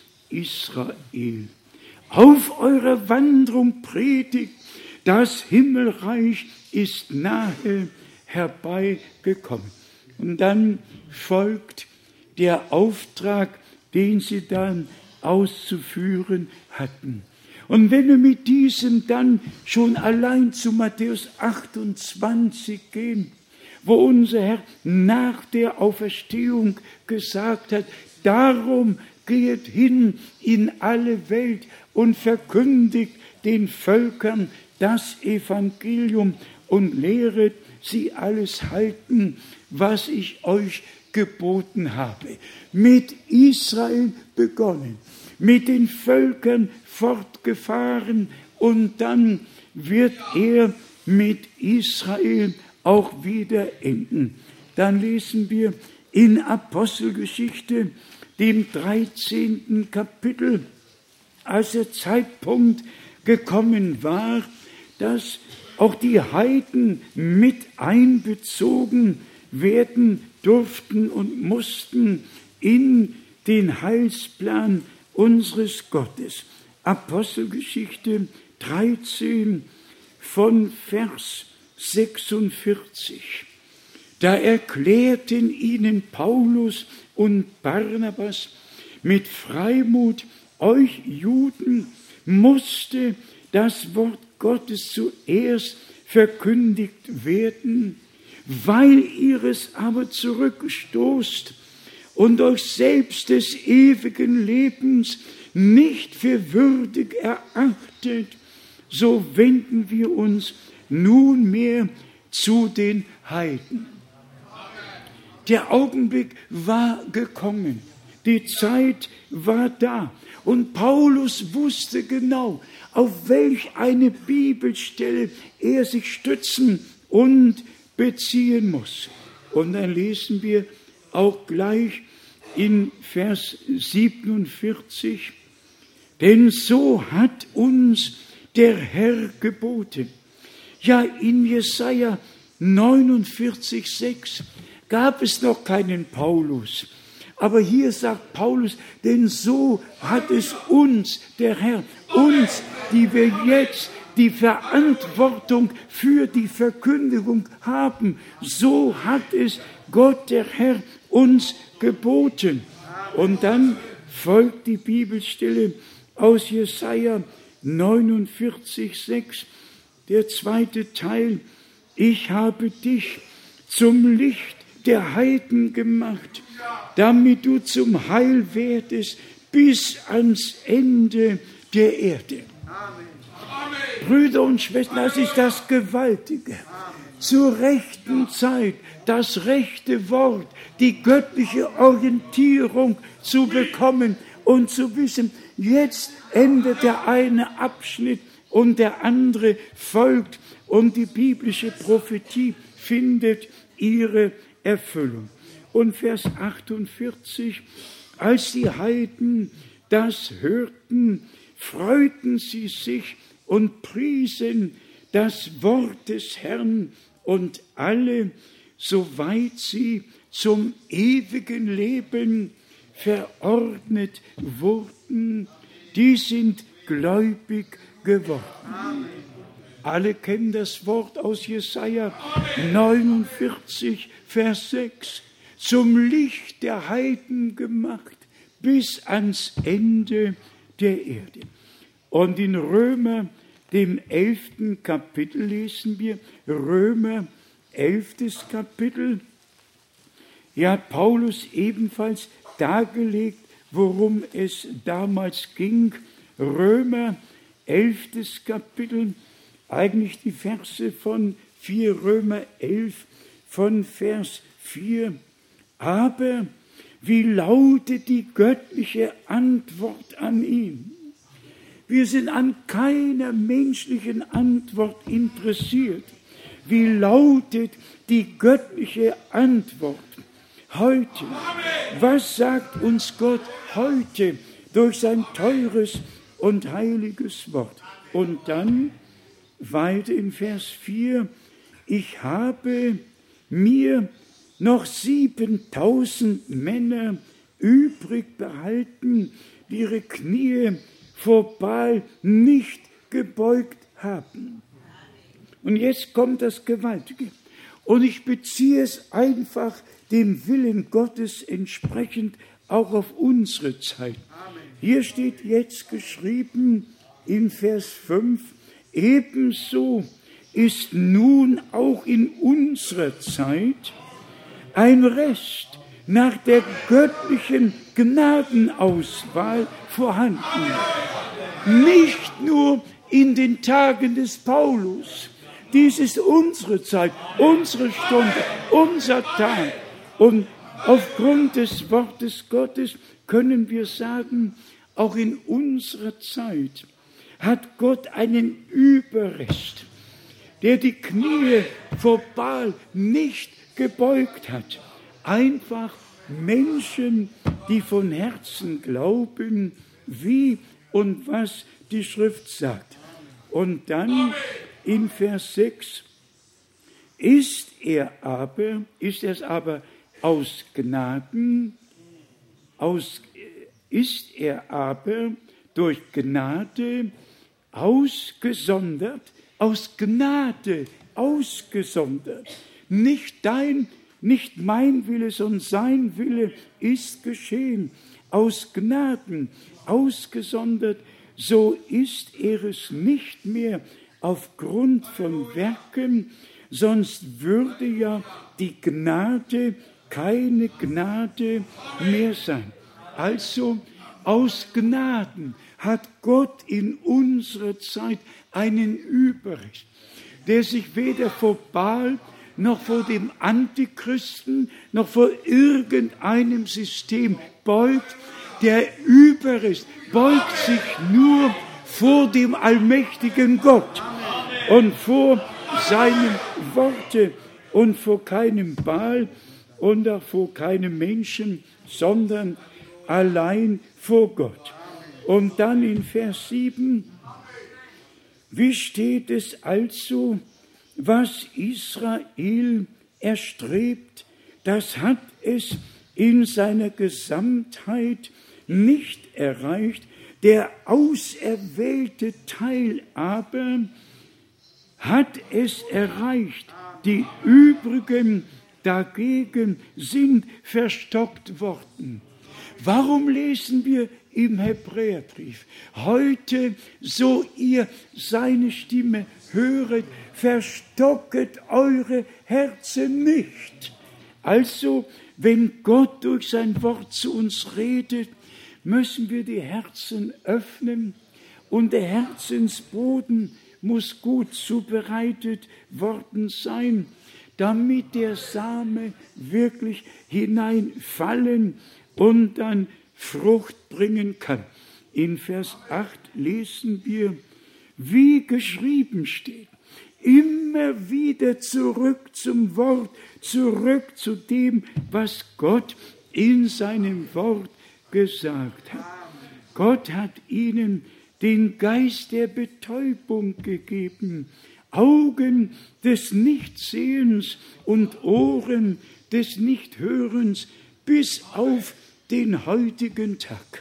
Israel. Auf eurer Wanderung predigt, das Himmelreich ist nahe herbeigekommen. Und dann folgt der Auftrag, den sie dann auszuführen hatten. Und wenn wir mit diesem dann schon allein zu Matthäus achtundzwanzig gehen, wo unser Herr nach der Auferstehung gesagt hat, darum geht hin in alle Welt und verkündigt den Völkern das Evangelium und lehret sie alles halten, was ich euch geboten habe. Mit Israel begonnen, mit den Völkern fortgefahren, und dann wird er mit Israel auch wieder enden. Dann lesen wir in Apostelgeschichte, dem dreizehnten Kapitel, als der Zeitpunkt gekommen war, dass auch die Heiden mit einbezogen werden durften und mussten in den Heilsplan unseres Gottes. Apostelgeschichte dreizehn von Vers sechsundvierzig. Da erklärten ihnen Paulus und Barnabas mit Freimut, euch Juden musste das Wort Gottes zuerst verkündigt werden, weil ihr es aber zurückstoßt und euch selbst des ewigen Lebens nicht für würdig erachtet, so wenden wir uns nunmehr zu den Heiden. Der Augenblick war gekommen, die Zeit war da, und Paulus wusste genau, auf welch eine Bibelstelle er sich stützen und beziehen muss. Und dann lesen wir auch gleich in Vers siebenundvierzig, Denn so hat uns der Herr geboten. Ja, in Jesaja neunundvierzig, sechs gab es noch keinen Paulus. Aber hier sagt Paulus, denn so hat es uns, der Herr, uns, die wir jetzt die Verantwortung für die Verkündigung haben, so hat es Gott, der Herr, uns geboten. Und dann folgt die Bibelstelle aus Jesaja neunundvierzig, sechs, der zweite Teil. Ich habe dich zum Licht der Heiden gemacht, damit du zum Heil werdest bis ans Ende der Erde. Amen. Brüder und Schwestern, das ist das Gewaltige. Zur rechten Zeit das rechte Wort, die göttliche Orientierung zu bekommen und zu wissen, jetzt endet der eine Abschnitt und der andere folgt und die biblische Prophetie findet ihre Erfüllung. Und Vers achtundvierzig, als die Heiden das hörten, freuten sie sich und priesen das Wort des Herrn und alle, soweit sie zum ewigen Leben verordnet wurden, die sind gläubig geworden. Amen. Alle kennen das Wort aus Jesaja neunundvierzig, Vers sechs. Zum Licht der Heiden gemacht, bis ans Ende der Erde. Und in Römer, dem elften Kapitel, lesen wir, Römer, elftes Kapitel, ja, Paulus ebenfalls dargelegt, worum es damals ging. Römer, elftes Kapitel, eigentlich die Verse von vier, Römer elf, von Vers vier. Aber wie lautet die göttliche Antwort an ihn? Wir sind an keiner menschlichen Antwort interessiert. Wie lautet die göttliche Antwort heute? Was sagt uns Gott heute durch sein teures und heiliges Wort? Und dann weiter in Vers vier, ich habe mir noch siebentausend Männer übrig behalten, die ihre Knie vor Baal nicht gebeugt haben. Und jetzt kommt das Gewaltige. Und ich beziehe es einfach dem Willen Gottes entsprechend auch auf unsere Zeit. Hier steht jetzt geschrieben in Vers fünf, ebenso ist nun auch in unserer Zeit ein Rest nach der göttlichen Gnadenauswahl vorhanden. Nicht nur in den Tagen des Paulus. Dies ist unsere Zeit, unsere Stunde, unser Tag. Und aufgrund des Wortes Gottes können wir sagen, auch in unserer Zeit hat Gott einen Überrest, der die Knie vor Baal nicht gebeugt hat. Einfach Menschen, die von Herzen glauben, wie und was die Schrift sagt. Und dann in Vers sechs, ist er aber, ist es aber aus Gnaden, aus, ist er aber durch Gnade ausgesondert, aus Gnade ausgesondert. Nicht dein, nicht mein Wille, sondern sein Wille ist geschehen. Aus Gnaden ausgesondert, so ist er es nicht mehr aufgrund von Werken, sonst würde ja die Gnade keine Gnade mehr sein. Also aus Gnaden hat Gott in unserer Zeit einen Überrest, der sich weder vor Baal noch vor dem Antichristen noch vor irgendeinem System beugt. Der Überrest beugt sich nur vor dem allmächtigen Gott und vor seinen Worte und vor keinem Baal und auch vor keinem Menschen, sondern allein vor Gott. Und dann in Vers sieben, wie steht es also, was Israel erstrebt, das hat es in seiner Gesamtheit nicht erreicht. Der auserwählte Teil aber hat es erreicht. Die übrigen dagegen sind verstockt worden. Warum lesen wir im Hebräerbrief heute, so ihr seine Stimme höret, verstocket eure Herzen nicht? Also, wenn Gott durch sein Wort zu uns redet, müssen wir die Herzen öffnen und der Herzensboden muss gut zubereitet worden sein, damit der Same wirklich hineinfallen und dann Frucht bringen kann. In Vers acht lesen wir, wie geschrieben steht, immer wieder zurück zum Wort, zurück zu dem, was Gott in seinem Wort gesagt hat. Gott hat ihnen den Geist der Betäubung gegeben, Augen des Nichtsehens und Ohren des Nichthörens bis auf den heutigen Tag.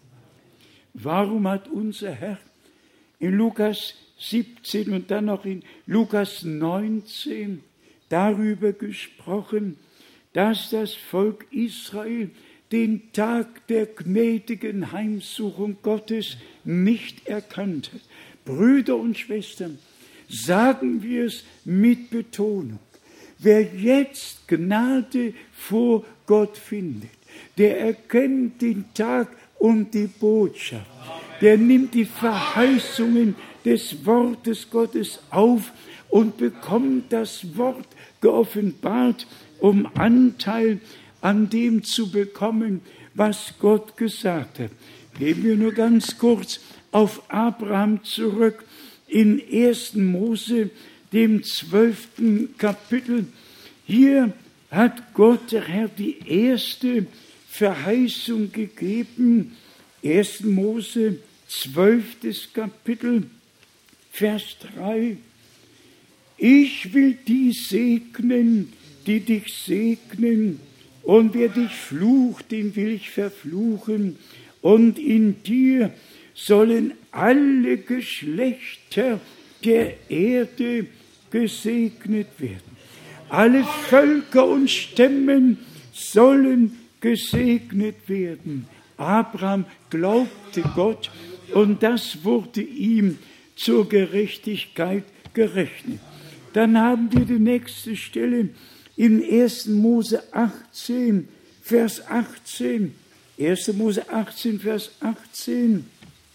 Warum hat unser Herr in Lukas siebzehn und dann noch in Lukas neunzehn darüber gesprochen, dass das Volk Israel den Tag der gnädigen Heimsuchung Gottes nicht erkannt hat? Brüder und Schwestern, sagen wir es mit Betonung. Wer jetzt Gnade vor Gott findet, der erkennt den Tag und die Botschaft. Der nimmt die Verheißungen des Wortes Gottes auf und bekommt das Wort geoffenbart, um Anteil an dem zu bekommen, was Gott gesagt hat. Gehen wir nur ganz kurz auf Abraham zurück. In ersten Mose, dem zwölften Kapitel, hier hat Gott, der Herr, die erste Verheißung gegeben. ersten Mose, zwölftes Kapitel, Vers drei. Ich will die segnen, die dich segnen, und wer dich flucht, den will ich verfluchen. Und in dir sollen alle Geschlechter der Erde gesegnet werden. Alle Völker und Stämmen sollen gesegnet werden. Abraham glaubte Gott und das wurde ihm zur Gerechtigkeit gerechnet. Dann haben wir die nächste Stelle in ersten Mose achtzehn, Vers achtzehn. ersten Mose achtzehn, Vers achtzehn.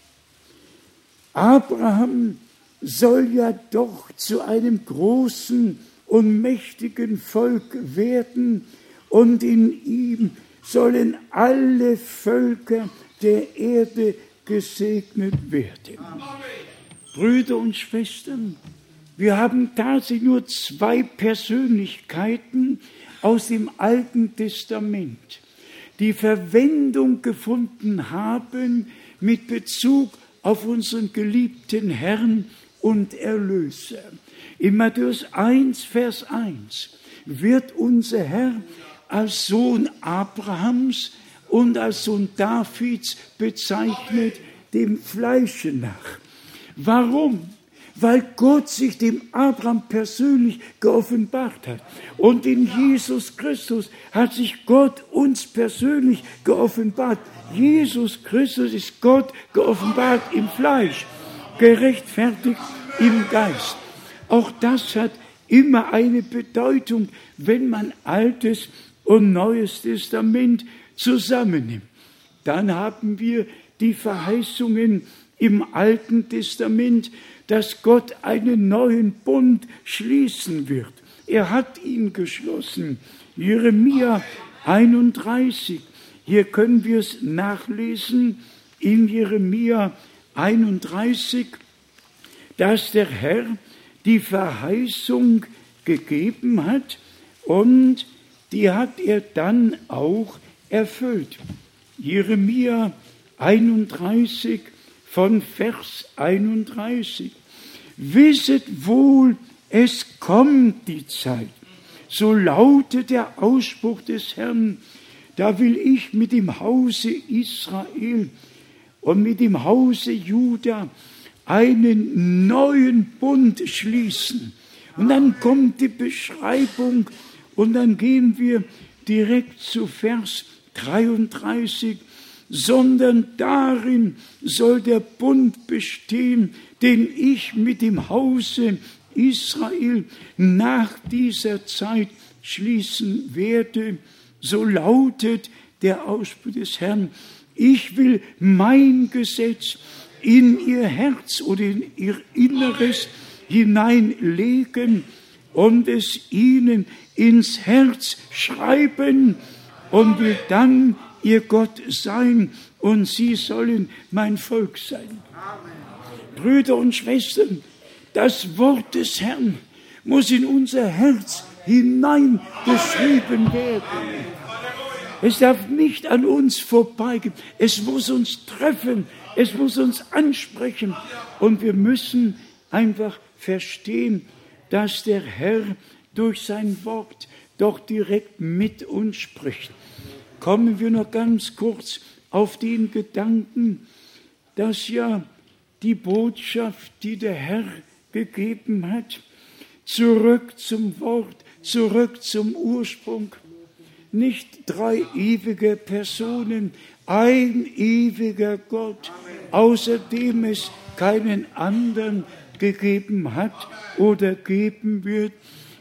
Abraham soll ja doch zu einem großen und mächtigen Volk werden und in ihm sollen alle Völker der Erde gesegnet werden. Brüder und Schwestern, wir haben tatsächlich nur zwei Persönlichkeiten aus dem Alten Testament, die Verwendung gefunden haben mit Bezug auf unseren geliebten Herrn und Erlöser. In Matthäus eins, Vers eins wird unser Herr als Sohn Abrahams und als Sohn Davids bezeichnet, dem Fleische nach. Warum? Weil Gott sich dem Abraham persönlich geoffenbart hat. Und in Jesus Christus hat sich Gott uns persönlich geoffenbart. Jesus Christus ist Gott geoffenbart im Fleisch, gerechtfertigt im Geist. Auch das hat immer eine Bedeutung, wenn man Altes und Neues Testament zusammennimmt. Dann haben wir die Verheißungen im Alten Testament, dass Gott einen neuen Bund schließen wird. Er hat ihn geschlossen. Jeremia einunddreißig. Hier können wir es nachlesen in Jeremia einunddreißig, dass der Herr die Verheißung gegeben hat und die hat er dann auch erfüllt. Jeremia einunddreißig von Vers einunddreißig. Wisset wohl, es kommt die Zeit. So lautet der Ausspruch des Herrn. Da will ich mit dem Hause Israel und mit dem Hause Juda einen neuen Bund schließen. Und dann kommt die Beschreibung und dann gehen wir direkt zu Vers dreiunddreißig. Sondern darin soll der Bund bestehen, den ich mit dem Hause Israel nach dieser Zeit schließen werde. So lautet der Ausspruch des Herrn. Ich will mein Gesetz in ihr Herz oder in ihr Inneres hineinlegen und es ihnen ins Herz schreiben und will dann ihr Gott sein und sie sollen mein Volk sein. Amen. Brüder und Schwestern, das Wort des Herrn muss in unser Herz hineingeschrieben werden. Es darf nicht an uns vorbeigehen. Es muss uns treffen. Es muss uns ansprechen. Und wir müssen einfach verstehen, dass der Herr durch sein Wort doch direkt mit uns spricht. Kommen wir noch ganz kurz auf den Gedanken, dass ja die Botschaft, die der Herr gegeben hat, zurück zum Wort, zurück zum Ursprung, nicht drei ewige Personen, ein ewiger Gott, außerdem es keinen anderen gegeben hat oder geben wird.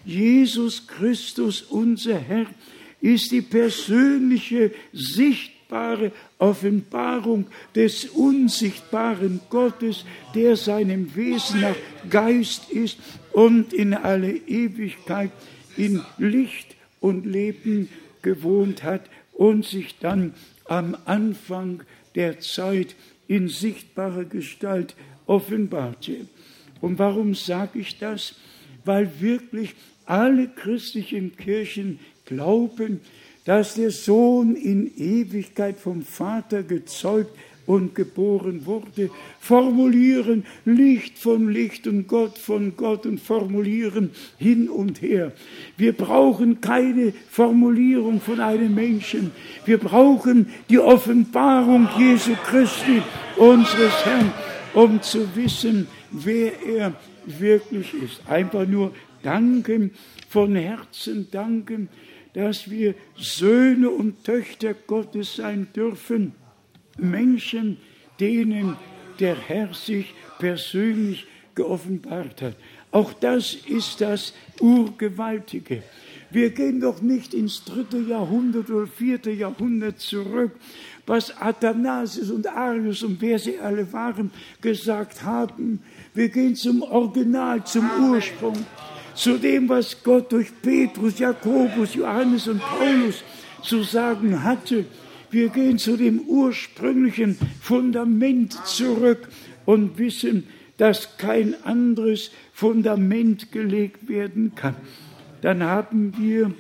Jesus Christus, unser Herr, ist die persönliche, sichtbare Offenbarung des unsichtbaren Gottes, der seinem Wesen nach Geist ist und in alle Ewigkeit in Licht und Leben gewohnt hat und sich dann am Anfang der Zeit in sichtbarer Gestalt offenbarte. Und warum sage ich das? Weil wirklich alle christlichen Kirchen glauben, dass der Sohn in Ewigkeit vom Vater gezeugt und geboren wurde, formulieren Licht von Licht und Gott von Gott und formulieren hin und her. Wir brauchen keine Formulierung von einem Menschen. Wir brauchen die Offenbarung Jesu Christi, unseres Herrn, um zu wissen, wer er wirklich ist. Einfach nur danken, von Herzen danken, dass wir Söhne und Töchter Gottes sein dürfen. Menschen, denen der Herr sich persönlich geoffenbart hat. Auch das ist das Urgewaltige. Wir gehen doch nicht ins dritte Jahrhundert oder vierte Jahrhundert zurück, was Athanasius und Arius und wer sie alle waren, gesagt haben. Wir gehen zum Original, zum Ursprung, zu dem, was Gott durch Petrus, Jakobus, Johannes und Paulus zu sagen hatte. Wir gehen zu dem ursprünglichen Fundament zurück und wissen, dass kein anderes Fundament gelegt werden kann. Dann haben wir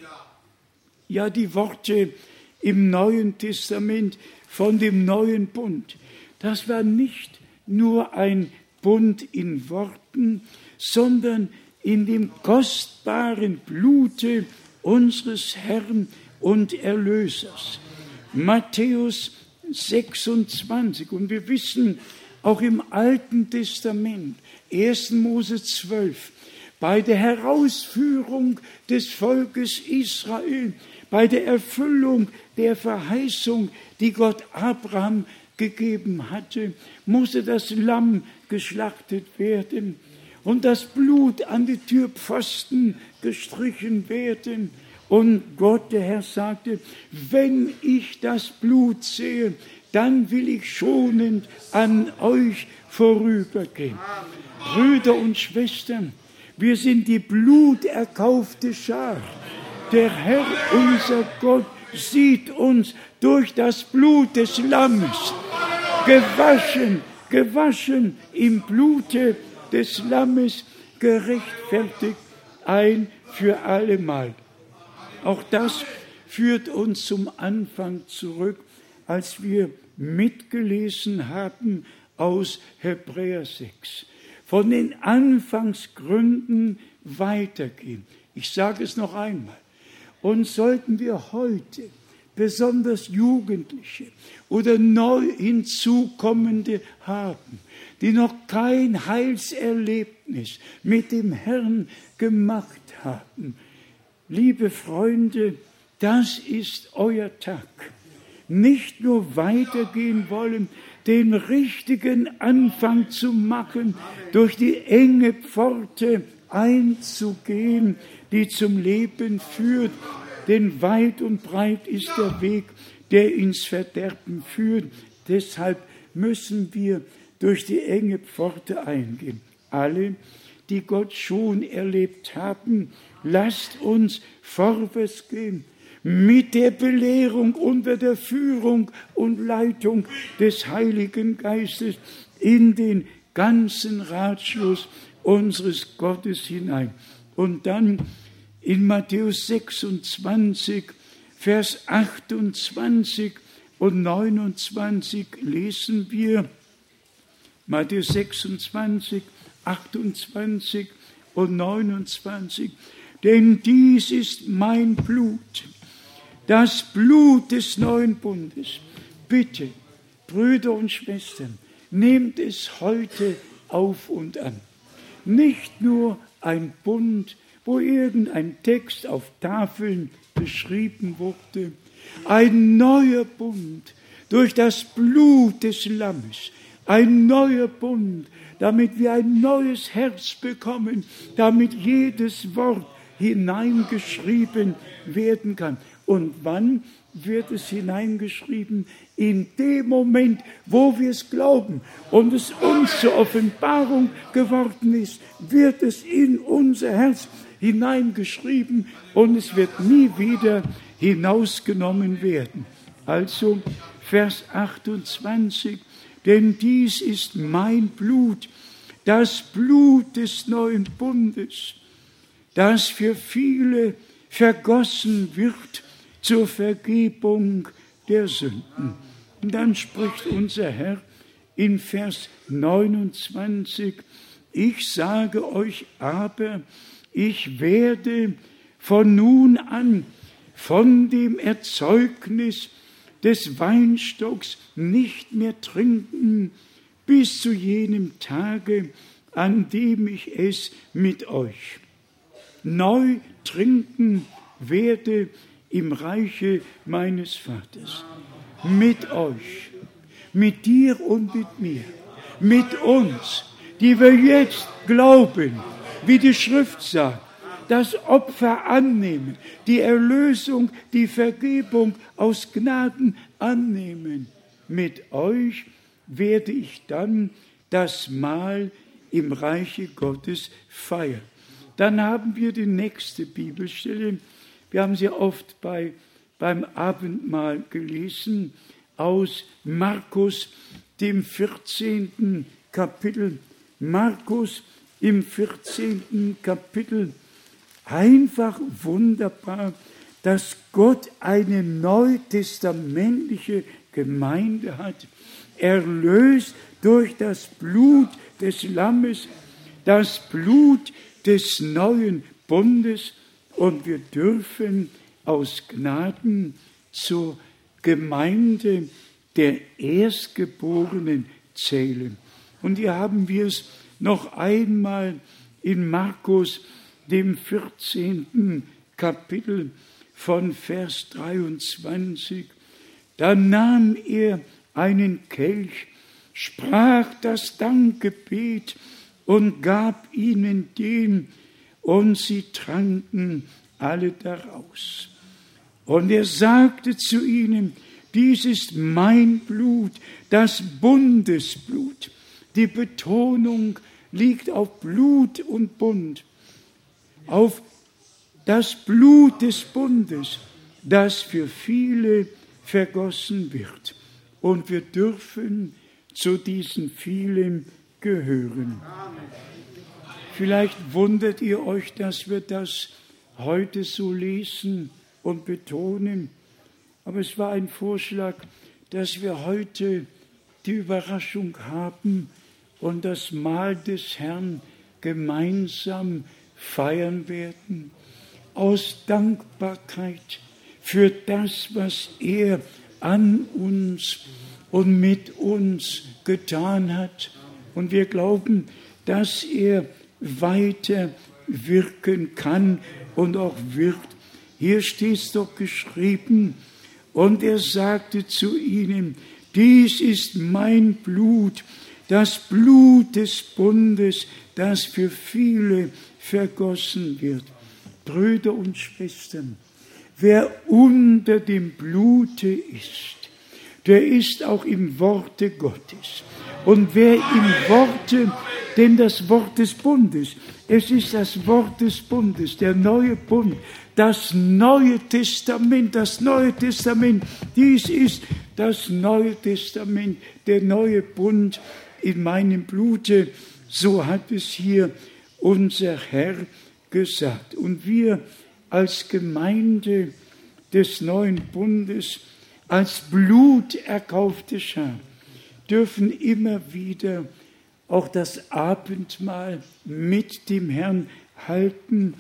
ja die Worte im Neuen Testament von dem neuen Bund. Das war nicht nur ein Bund in Worten, sondern in dem kostbaren Blute unseres Herrn und Erlösers. Matthäus sechsundzwanzig. Und wir wissen auch im Alten Testament, ersten Mose zwölf, bei der Herausführung des Volkes Israel, bei der Erfüllung der Verheißung, die Gott Abraham gegeben hatte, musste das Lamm geschlachtet werden und das Blut an die Türpfosten gestrichen werden. Und Gott, der Herr, sagte, wenn ich das Blut sehe, dann will ich schonend an euch vorübergehen. Brüder und Schwestern, wir sind die bluterkaufte Schar. Der Herr, unser Gott, sieht uns durch das Blut des Lammes, gewaschen, gewaschen im Blute des Lammes, gerechtfertigt ein für allemal. Auch das führt uns zum Anfang zurück, als wir mitgelesen haben aus Hebräer sechs. Von den Anfangsgründen weitergehen. Ich sage es noch einmal. Und sollten wir heute besonders Jugendliche oder neu hinzukommende haben, die noch kein Heilserlebnis mit dem Herrn gemacht haben, liebe Freunde, das ist euer Tag. Nicht nur weitergehen wollen, den richtigen Anfang zu machen, durch die enge Pforte einzugehen, die zum Leben führt. Denn weit und breit ist der Weg, der ins Verderben führt. Deshalb müssen wir durch die enge Pforte eingehen. Alle, die Gott schon erlebt haben, lasst uns vorwärts gehen. Mit der Belehrung unter der Führung und Leitung des Heiligen Geistes in den ganzen Ratschluss unseres Gottes hinein. Und dann in Matthäus sechsundzwanzig, Vers achtundzwanzig und neunundzwanzig lesen wir, Matthäus sechsundzwanzig, achtundzwanzig und neunundzwanzig, denn dies ist mein Blut, das Blut des neuen Bundes. Bitte, Brüder und Schwestern, nehmt es heute auf und an. Nicht nur ein Bund, wo irgendein Text auf Tafeln beschrieben wurde. Ein neuer Bund durch das Blut des Lammes. Ein neuer Bund, damit wir ein neues Herz bekommen, damit jedes Wort hineingeschrieben werden kann. Und wann wird es hineingeschrieben? In dem Moment, wo wir es glauben und es uns zur Offenbarung geworden ist, wird es in unser Herz hineingeschrieben und es wird nie wieder hinausgenommen werden. Also Vers achtundzwanzig, denn dies ist mein Blut, das Blut des neuen Bundes, das für viele vergossen wird zur Vergebung der Sünden. Und dann spricht unser Herr in Vers neunundzwanzig, ich sage euch aber, ich werde von nun an von dem Erzeugnis des Weinstocks nicht mehr trinken, bis zu jenem Tage, an dem ich es mit euch neu trinken werde im Reiche meines Vaters. Mit euch, mit dir und mit mir, mit uns, die wir jetzt glauben, wie die Schrift sagt, das Opfer annehmen, die Erlösung, die Vergebung aus Gnaden annehmen. Mit euch werde ich dann das Mahl im Reiche Gottes feiern. Dann haben wir die nächste Bibelstelle. Wir haben sie oft bei, beim Abendmahl gelesen, aus Markus, dem vierzehnten Kapitel. Markus im vierzehnten Kapitel. Einfach wunderbar, dass Gott eine neutestamentliche Gemeinde hat, erlöst durch das Blut des Lammes, das Blut des neuen Bundes, und wir dürfen aus Gnaden zur Gemeinde der Erstgeborenen zählen. Und hier haben wir es noch einmal in Markus, dem vierzehnten Kapitel von Vers dreiundzwanzig. Da nahm er einen Kelch, sprach das Dankgebet und gab ihnen den, und sie tranken alle daraus. Und er sagte zu ihnen, dies ist mein Blut, das Bundesblut. Die Betonung liegt auf Blut und Bund, auf das Blut des Bundes, das für viele vergossen wird. Und wir dürfen zu diesen vielen gehören. Vielleicht wundert ihr euch, dass wir das heute so lesen und betonen. Aber es war ein Vorschlag dass wir heute die Überraschung haben und das Mahl des Herrn gemeinsam feiern werden, aus Dankbarkeit für das, was er an uns und mit uns getan hat. Und wir glauben, dass er weiter wirken kann und auch wird. Hier steht es doch geschrieben, und er sagte zu ihnen, dies ist mein Blut, das Blut des Bundes, das für viele vergossen wird. Brüder und Schwestern, wer unter dem Blute ist, der ist auch im Worte Gottes. Und wer im Worte, denn das Wort des Bundes, es ist das Wort des Bundes, der neue Bund, das Neue Testament, das Neue Testament, dies ist das Neue Testament, der neue Bund in meinem Blute, so hat es hier unser Herr gesagt. Und wir als Gemeinde des neuen Bundes, als bluterkaufte Schar, dürfen immer wieder auch das Abendmahl mit dem Herrn halten,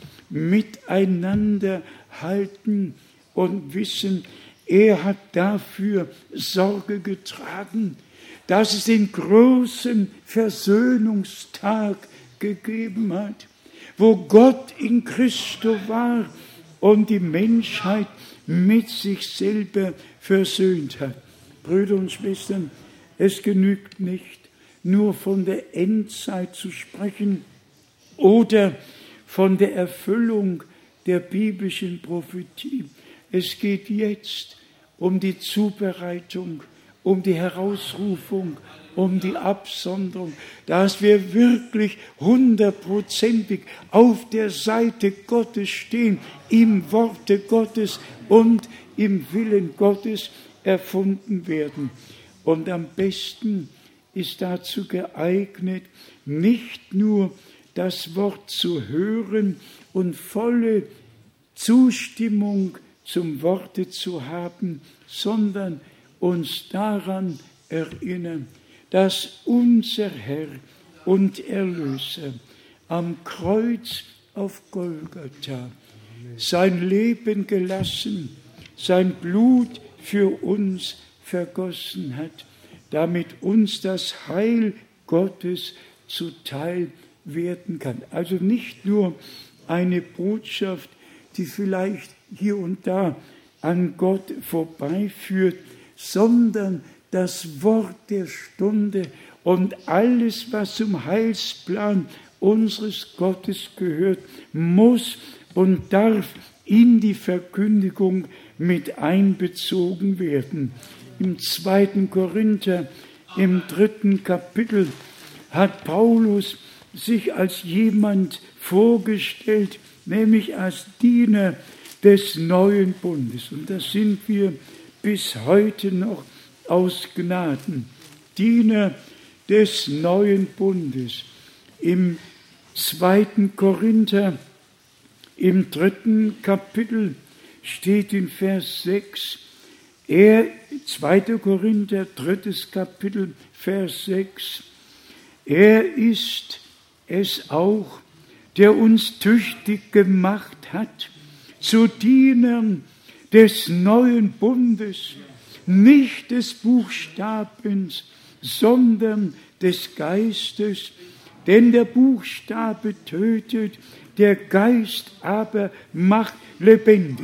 miteinander halten und wissen, er hat dafür Sorge getragen, dass es den großen Versöhnungstag gegeben hat, wo Gott in Christo war und die Menschheit mit sich selber versöhnt hat. Brüder und Schwestern, es genügt nicht, nur von der Endzeit zu sprechen oder von der Erfüllung der biblischen Prophetie. Es geht jetzt um die Zubereitung, um die Herausrufung, um die Absonderung, dass wir wirklich hundertprozentig auf der Seite Gottes stehen, im Worte Gottes und im Willen Gottes erfunden werden. Und am besten ist dazu geeignet, nicht nur das Wort zu hören und volle Zustimmung zum Worte zu haben, sondern uns daran erinnern, dass unser Herr und Erlöser am Kreuz auf Golgatha sein Leben gelassen, sein Blut für uns vergossen hat, damit uns das Heil Gottes zuteil werden kann. Also nicht nur eine Botschaft, die vielleicht hier und da an Gott vorbeiführt, sondern das Wort der Stunde und alles, was zum Heilsplan unseres Gottes gehört, muss und darf in die Verkündigung mit einbezogen werden. Im zweiten Korinther, im dritten Kapitel, hat Paulus sich als jemand vorgestellt, nämlich als Diener des neuen Bundes. Und das sind wir bis heute noch aus Gnaden. Diener des neuen Bundes. Im zweiten Korinther, im dritten Kapitel, steht in Vers sechs, er, zweiter Korinther, drittes Kapitel, Vers sechs, er ist es auch, der uns tüchtig gemacht hat, zu Dienern des neuen Bundes, nicht des Buchstabens, sondern des Geistes, denn der Buchstabe tötet, der Geist aber macht lebendig.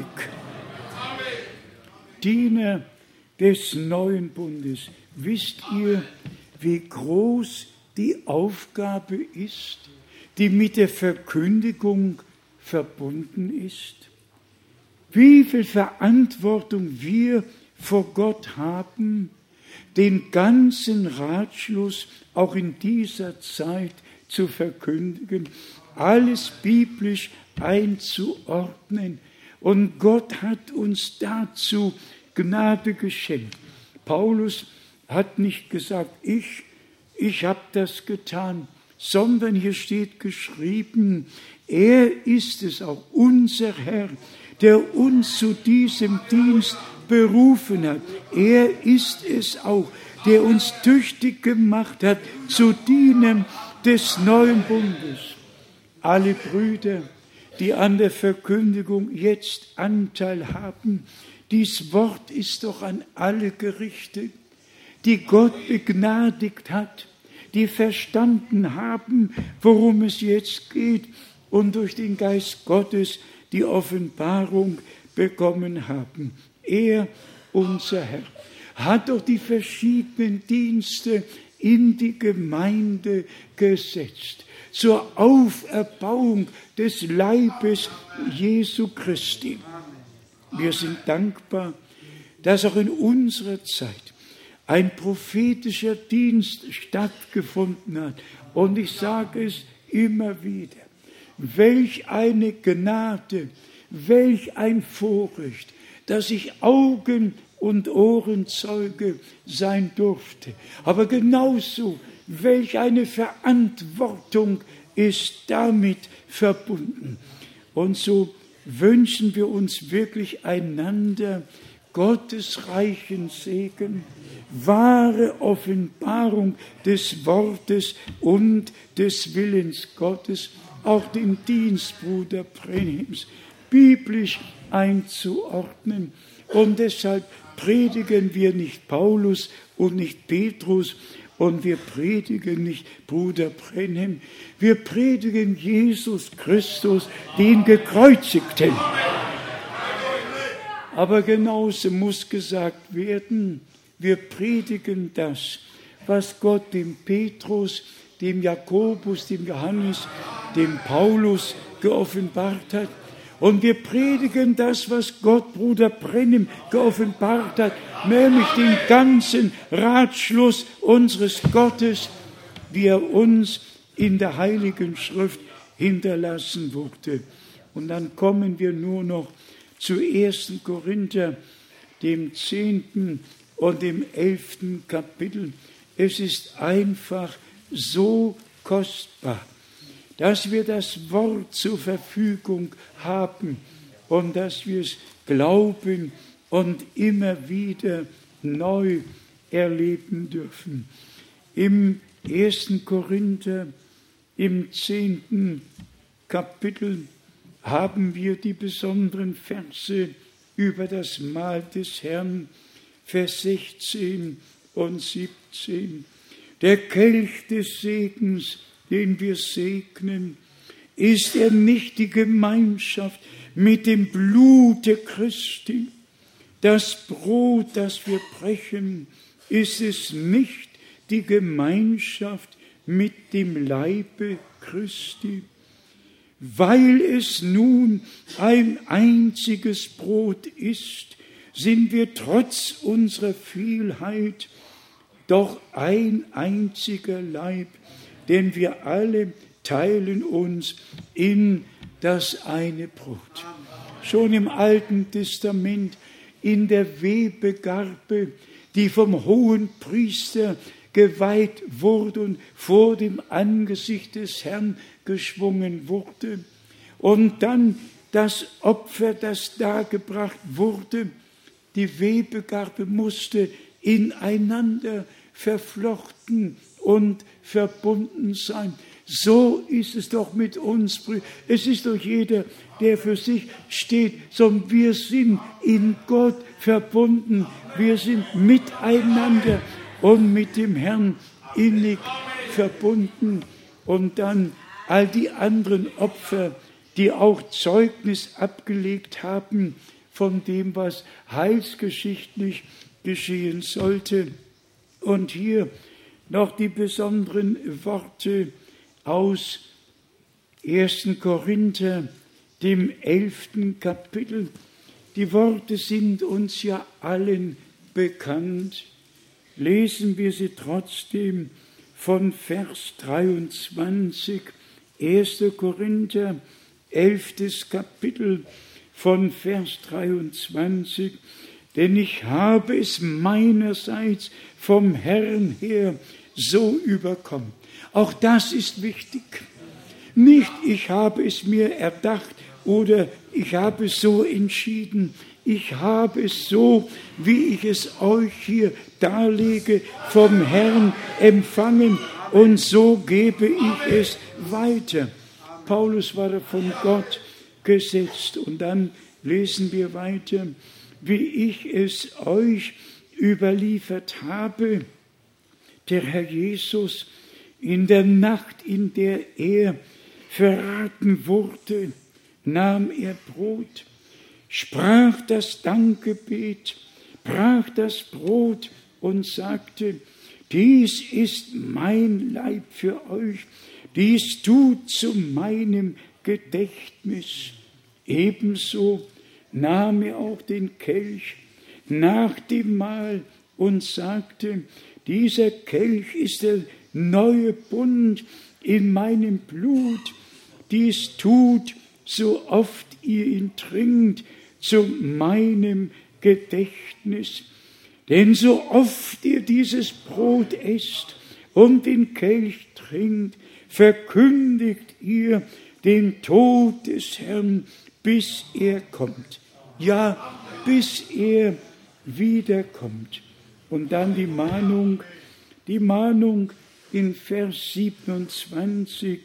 Diener des neuen Bundes. Wisst ihr, wie groß die Aufgabe ist, die mit der Verkündigung verbunden ist? Wie viel Verantwortung wir vor Gott haben, den ganzen Ratschluss auch in dieser Zeit zu verkündigen, alles biblisch einzuordnen. Und Gott hat uns dazu Gnade geschenkt. Paulus hat nicht gesagt, ich, ich habe das getan, sondern hier steht geschrieben, er ist es auch, unser Herr, der uns zu diesem Dienst berufen hat. Er ist es auch, der uns tüchtig gemacht hat zu Dienern des neuen Bundes. Alle Brüder, die an der Verkündigung jetzt Anteil haben, dies Wort ist doch an alle gerichtet, die Gott begnadigt hat, die verstanden haben, worum es jetzt geht und durch den Geist Gottes die Offenbarung bekommen haben. Er, unser Herr, hat doch die verschiedenen Dienste in die Gemeinde gesetzt, zur Auferbauung des Leibes Jesu Christi. Wir sind dankbar, dass auch in unserer Zeit ein prophetischer Dienst stattgefunden hat. Und ich sage es immer wieder, welch eine Gnade, welch ein Vorrecht, dass ich Augen und Ohrenzeuge sein durfte. Aber genauso, welch eine Verantwortung ist damit verbunden. Und so wünschen wir uns wirklich einander Gottes reichen Segen, wahre Offenbarung des Wortes und des Willens Gottes, auch den Dienst Bruder Brenhims biblisch einzuordnen. Und deshalb predigen wir nicht Paulus und nicht Petrus und wir predigen nicht Bruder Brenhim. Wir predigen Jesus Christus, den Gekreuzigten. Aber genauso muss gesagt werden, wir predigen das, was Gott dem Petrus, dem Jakobus, dem Johannes, dem Paulus geoffenbart hat. Und wir predigen das, was Gott Bruder Brenhim geoffenbart hat, nämlich den ganzen Ratschluss unseres Gottes, wie er uns in der Heiligen Schrift hinterlassen wurde. Und dann kommen wir nur noch zu ersten Korinther, dem zehnten und dem elften Kapitel. Es ist einfach so kostbar, dass wir das Wort zur Verfügung haben und dass wir es glauben und immer wieder neu erleben dürfen. Im ersten Korinther, im zehnten Kapitel, haben wir die besonderen Verse über das Mahl des Herrn, Vers sechzehn und siebzehn. Der Kelch des Segens, den wir segnen, ist er nicht die Gemeinschaft mit dem Blute Christi? Das Brot, das wir brechen, ist es nicht die Gemeinschaft mit dem Leibe Christi? Weil es nun ein einziges Brot ist, sind wir trotz unserer Vielheit doch ein einziger Leib, denn wir alle teilen uns in das eine Brot. Schon im Alten Testament in der Webegarbe, die vom hohen Priester geweiht wurde und vor dem Angesicht des Herrn geschwungen wurde. Und dann das Opfer, das dargebracht wurde, die Webegarbe musste ineinander verflochten und verbunden sein. So ist es doch mit uns, Brüder. Es ist doch jeder, der für sich steht, sondern wir sind in Gott verbunden. Wir sind miteinander und mit dem Herrn innig verbunden. Und dann all die anderen Opfer, die auch Zeugnis abgelegt haben von dem, was heilsgeschichtlich geschehen sollte. Und hier noch die besonderen Worte aus ersten Korinther, dem elften Kapitel. Die Worte sind uns ja allen bekannt. Lesen wir sie trotzdem von Vers dreiundzwanzig, erster Korinther, elftes Kapitel, von Vers dreiundzwanzig. Denn ich habe es meinerseits vom Herrn her so überkommen. Auch das ist wichtig. Nicht, ich habe es mir erdacht oder ich habe es so entschieden. ich habe es so, wie ich es euch hier darlege, vom Herrn empfangen und so gebe ich es weiter. Paulus war von Gott gesetzt und dann lesen wir weiter, wie ich es euch überliefert habe. Der Herr Jesus in der Nacht, in der er verraten wurde, nahm er Brot, sprach das Dankgebet, brach das Brot und sagte, dies ist mein Leib für euch, dies tut zu meinem Gedächtnis. Ebenso nahm er auch den Kelch nach dem Mahl und sagte, dieser Kelch ist der neue Bund in meinem Blut, dies tut, so oft ihr ihn trinkt, zu meinem Gedächtnis. Denn so oft ihr dieses Brot esst und den Kelch trinkt, verkündigt ihr den Tod des Herrn, bis er kommt. Ja, bis er wiederkommt. Und dann die Mahnung, die Mahnung in Vers siebenundzwanzig.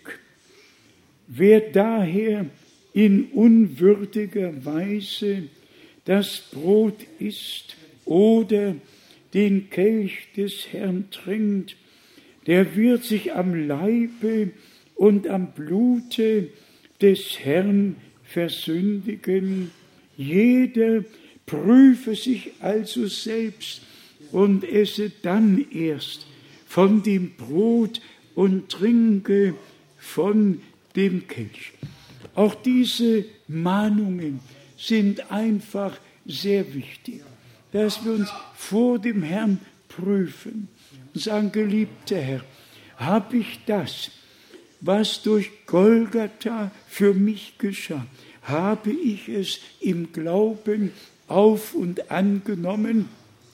Wer daher in unwürdiger Weise das Brot isst oder den Kelch des Herrn trinkt, der wird sich am Leibe und am Blute des Herrn versündigen. Jeder prüfe sich also selbst und esse dann erst von dem Brot und trinke von dem Kelch. Auch diese Mahnungen sind einfach sehr wichtig, dass wir uns vor dem Herrn prüfen und sagen, geliebter Herr, habe ich das, was durch Golgatha für mich geschah, habe ich es im Glauben auf und angenommen?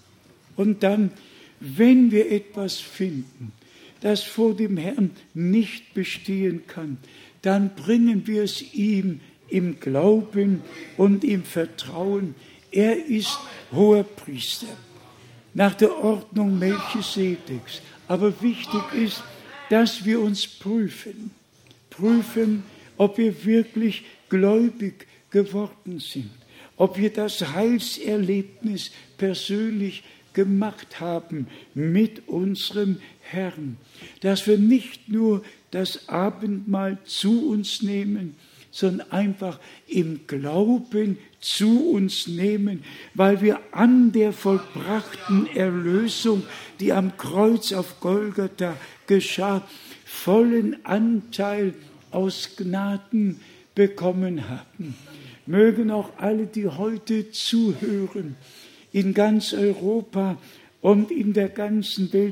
Und dann, wenn wir etwas finden, das vor dem Herrn nicht bestehen kann, dann bringen wir es ihm im Glauben und im Vertrauen. Er ist Hoherpriester nach der Ordnung Melchisedeks. Aber wichtig ist, dass wir uns prüfen, prüfen, ob wir wirklich gläubig geworden sind, ob wir das Heilserlebnis persönlich gemacht haben mit unserem Herrn, dass wir nicht nur das Abendmahl zu uns nehmen, sondern einfach im Glauben zu uns nehmen, weil wir an der vollbrachten Erlösung, die am Kreuz auf Golgatha geschah, vollen Anteil aus Gnaden bekommen haben. Mögen auch alle, die heute zuhören, in ganz Europa und in der ganzen Welt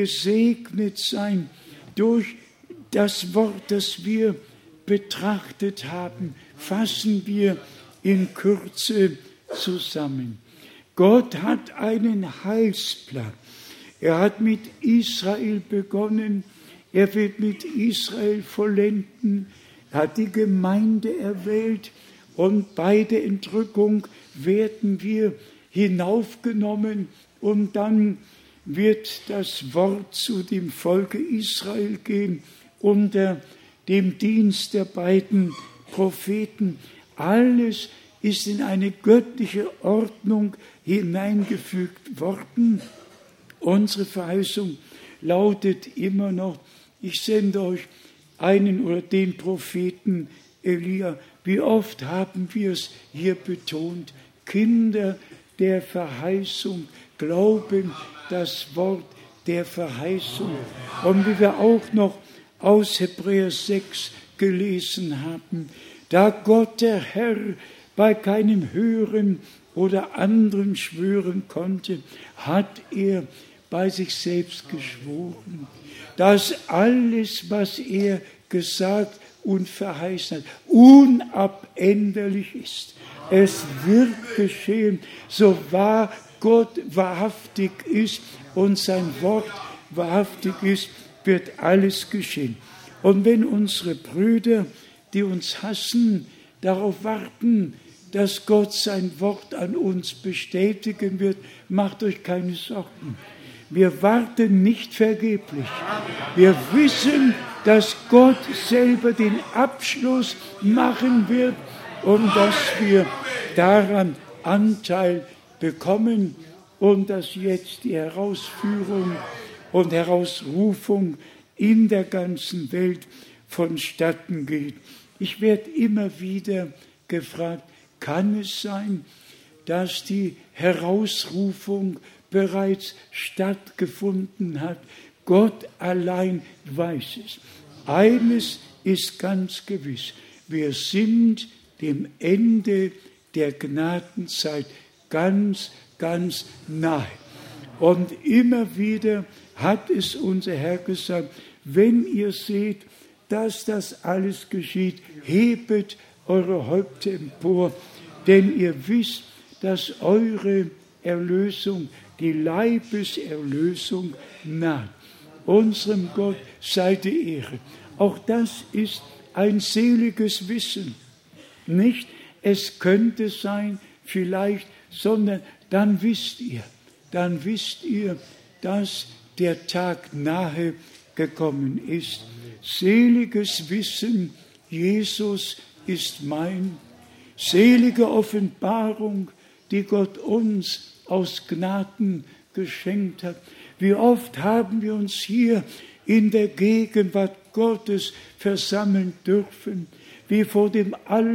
gesegnet sein durch das Wort, das wir betrachtet haben, fassen wir in Kürze zusammen. Gott hat einen Heilsplan. Er hat mit Israel begonnen, er wird mit Israel vollenden, er hat die Gemeinde erwählt und bei der Entrückung werden wir hinaufgenommen und dann wird das Wort zu dem Volke Israel gehen unter dem Dienst der beiden Propheten. Alles ist in eine göttliche Ordnung hineingefügt worden. Unsere Verheißung lautet immer noch, ich sende euch einen oder den Propheten Elia. Wie oft haben wir es hier betont? Kinder der Verheißung glauben das Wort der Verheißung. Und wie wir auch noch aus Hebräer sechs gelesen haben, da Gott der Herr bei keinem höheren oder anderen schwören konnte, hat er bei sich selbst geschworen, dass alles, was er gesagt und verheißen hat, unabänderlich ist. Es wird geschehen, so wahr Gott wahrhaftig ist und sein Wort wahrhaftig ist, wird alles geschehen. Und wenn unsere Brüder, die uns hassen, darauf warten, dass Gott sein Wort an uns bestätigen wird. Macht euch keine Sorgen. Wir warten nicht vergeblich. Wir wissen, dass Gott selber den Abschluss machen wird und dass wir daran Anteil bekommen und dass jetzt die Herausführung und Herausrufung in der ganzen Welt vonstatten geht. Ich werde immer wieder gefragt, kann es sein, dass die Herausrufung bereits stattgefunden hat? Gott allein weiß es. Eines ist ganz gewiss, wir sind dem Ende der Gnadenzeit ganz, ganz nahe. Und immer wieder hat es unser Herr gesagt, wenn ihr seht, dass das alles geschieht, hebet eure Häupter empor, denn ihr wisst, dass eure Erlösung, die Leibeserlösung naht. Unserem Gott sei die Ehre. Auch das ist ein seliges Wissen. Nicht, es könnte sein, vielleicht, sondern dann wisst ihr, dann wisst ihr, dass der Tag nahe gekommen ist. Seliges Wissen, Jesus ist mein. Selige Offenbarung, die Gott uns aus Gnaden geschenkt hat. Wie oft haben wir uns hier in der Gegenwart Gottes versammeln dürfen, wie vor dem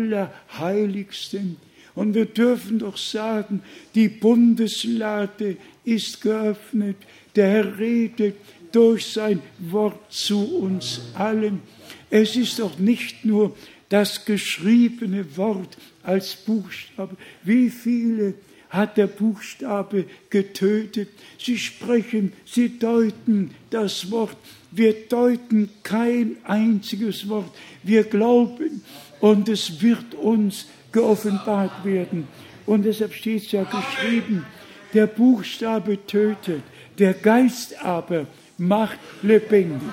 Allerheiligsten. Und wir dürfen doch sagen, die Bundeslade ist geöffnet. Der Herr redet durch sein Wort zu uns allen. Es ist doch nicht nur das geschriebene Wort als Buchstabe. Wie viele hat der Buchstabe getötet? Sie sprechen, sie deuten das Wort. Wir deuten kein einziges Wort. Wir glauben und es wird uns geoffenbart werden. Und deshalb steht es ja geschrieben, der Buchstabe tötet, der Geist aber macht lebendig.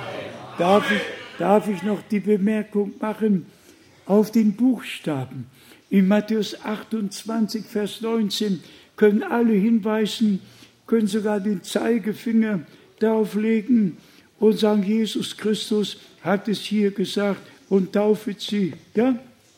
Darf ich, darf ich noch die Bemerkung machen auf den Buchstaben? In Matthäus achtundzwanzig, Vers neunzehn können alle hinweisen, können sogar den Zeigefinger darauf legen und sagen, Jesus Christus hat es hier gesagt und taufet sie, ja,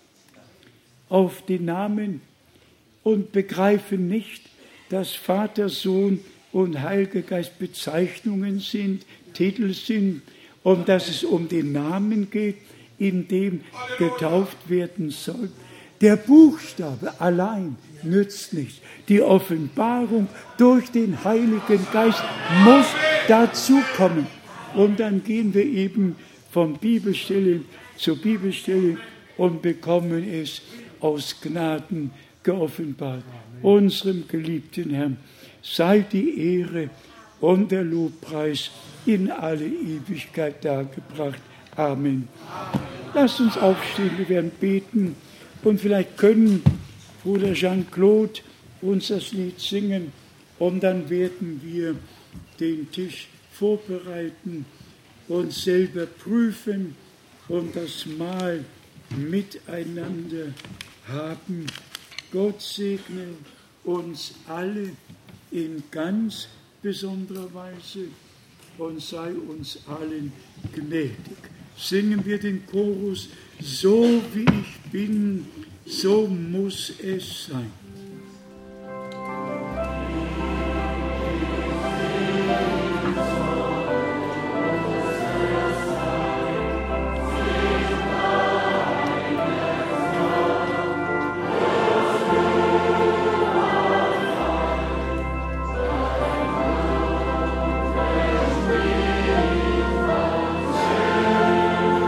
auf den Namen und begreifen nicht, dass Vater, Sohn und Heiliger Geist Bezeichnungen sind, Titel sind und dass es um den Namen geht, in dem getauft werden soll. Der Buchstabe allein nützt nicht. Die Offenbarung durch den Heiligen Geist muss dazu kommen. Und dann gehen wir eben von Bibelstelle zu Bibelstelle und bekommen es aus Gnaden geoffenbart. Unserem geliebten Herrn sei die Ehre und der Lobpreis in alle Ewigkeit dargebracht. Amen. Lasst uns aufstehen, wir werden beten und vielleicht können Bruder Jean-Claude uns das Lied singen und dann werden wir den Tisch vorbereiten, uns selber prüfen und das Mahl miteinander haben. Gott segne uns alle in ganz besonderer Weise und sei uns allen gnädig. Singen wir den Chorus, so wie ich bin, so muss es sein.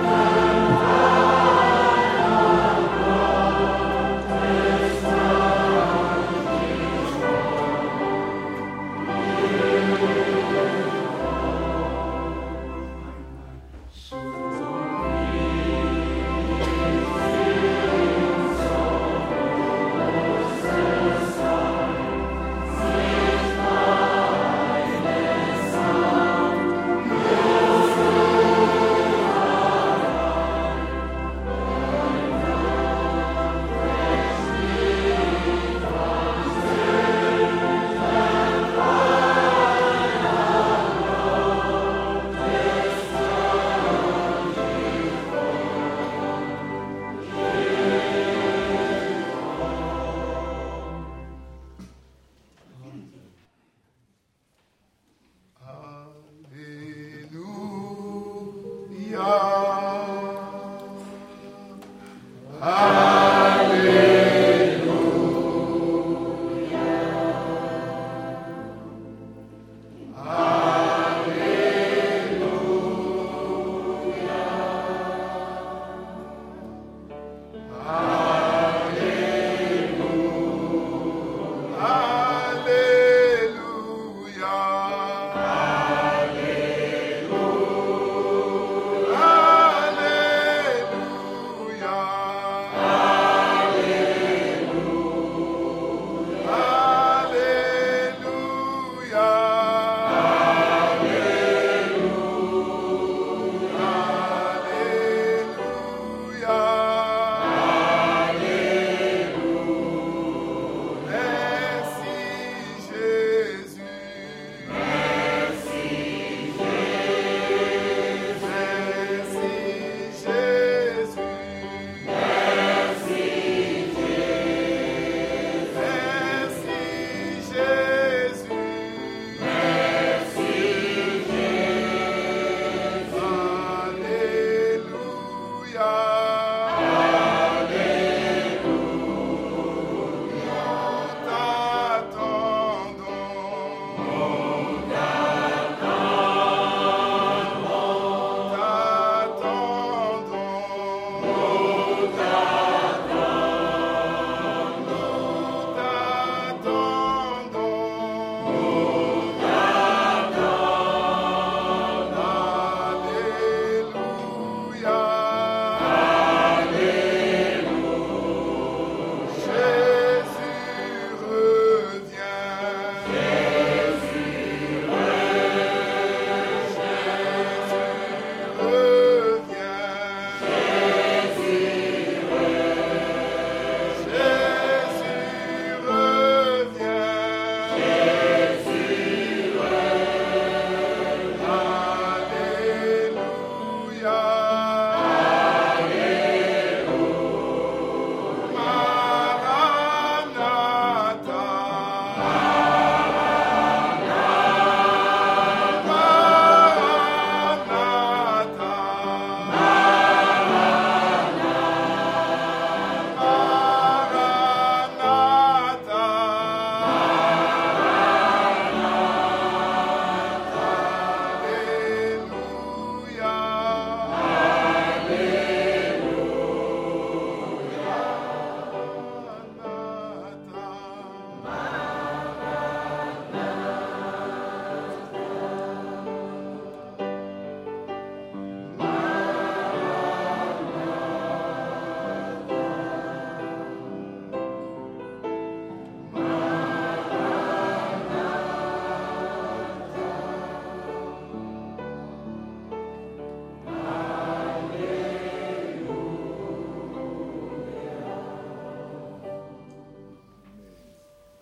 Oh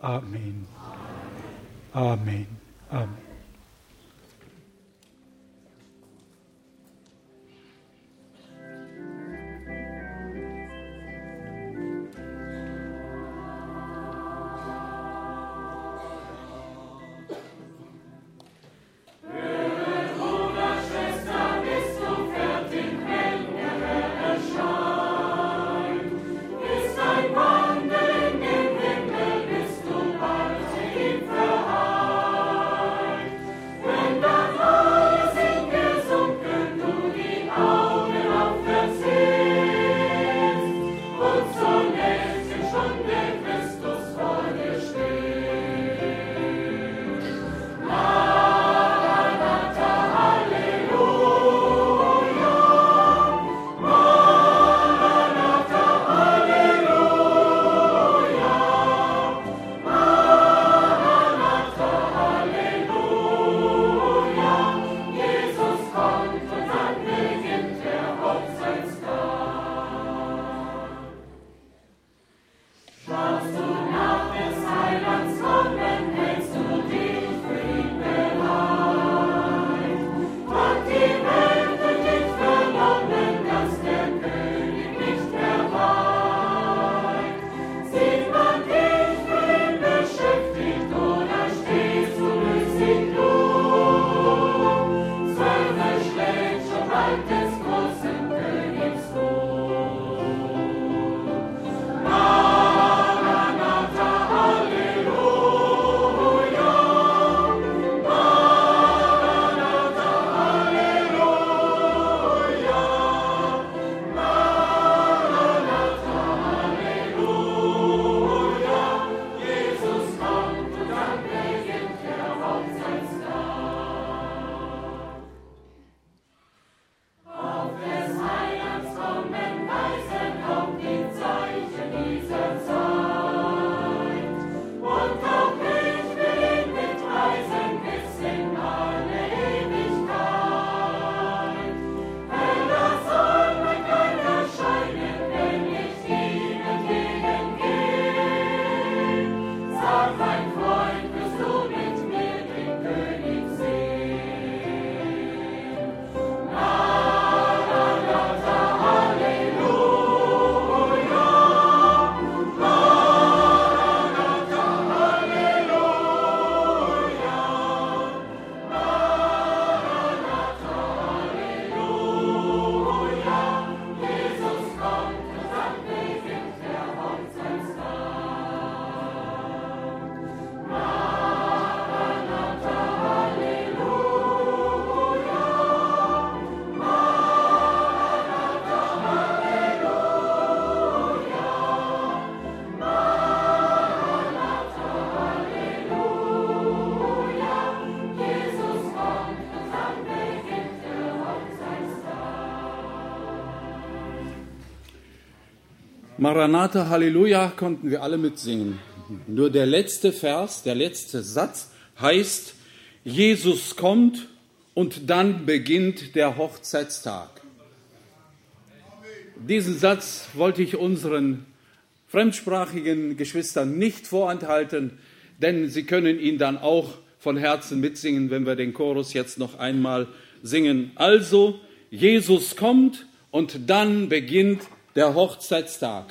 Amen. Amen. Amen. Maranatha, Halleluja konnten wir alle mitsingen. Nur der letzte Vers, der letzte Satz heißt, Jesus kommt und dann beginnt der Hochzeitstag. Diesen Satz wollte ich unseren fremdsprachigen Geschwistern nicht vorenthalten, denn sie können ihn dann auch von Herzen mitsingen, wenn wir den Chorus jetzt noch einmal singen. Also, Jesus kommt und dann beginnt der Hochzeitstag.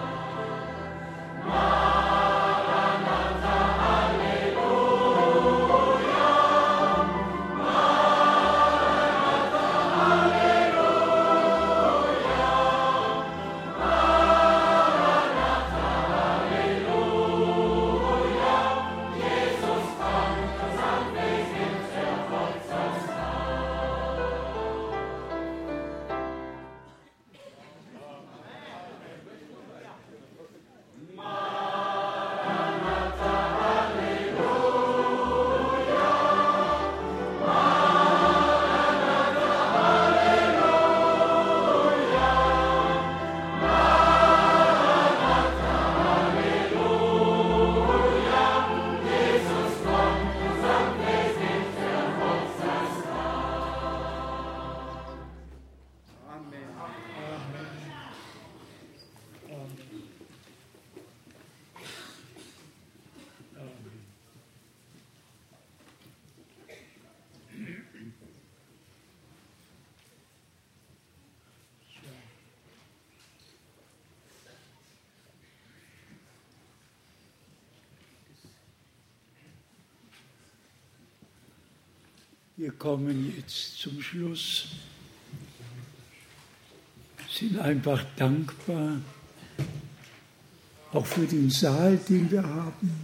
Maranatha, Halleluja. Wir kommen jetzt zum Schluss, sind einfach dankbar, auch für den Saal, den wir haben,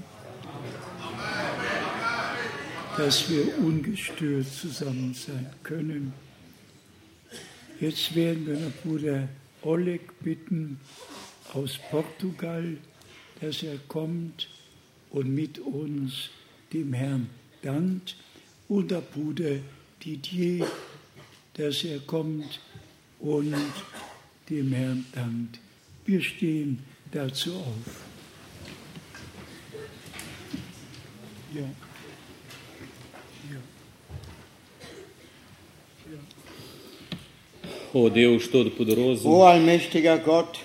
dass wir ungestört zusammen sein können. Jetzt werden wir noch Bruder Oleg bitten aus Portugal, dass er kommt und mit uns dem Herrn dankt, und der Bruder Didier, dass er kommt und dem Herrn dankt. Wir stehen dazu auf. Ja. Ó Deus Todo-Poderoso, O allmächtiger Gott,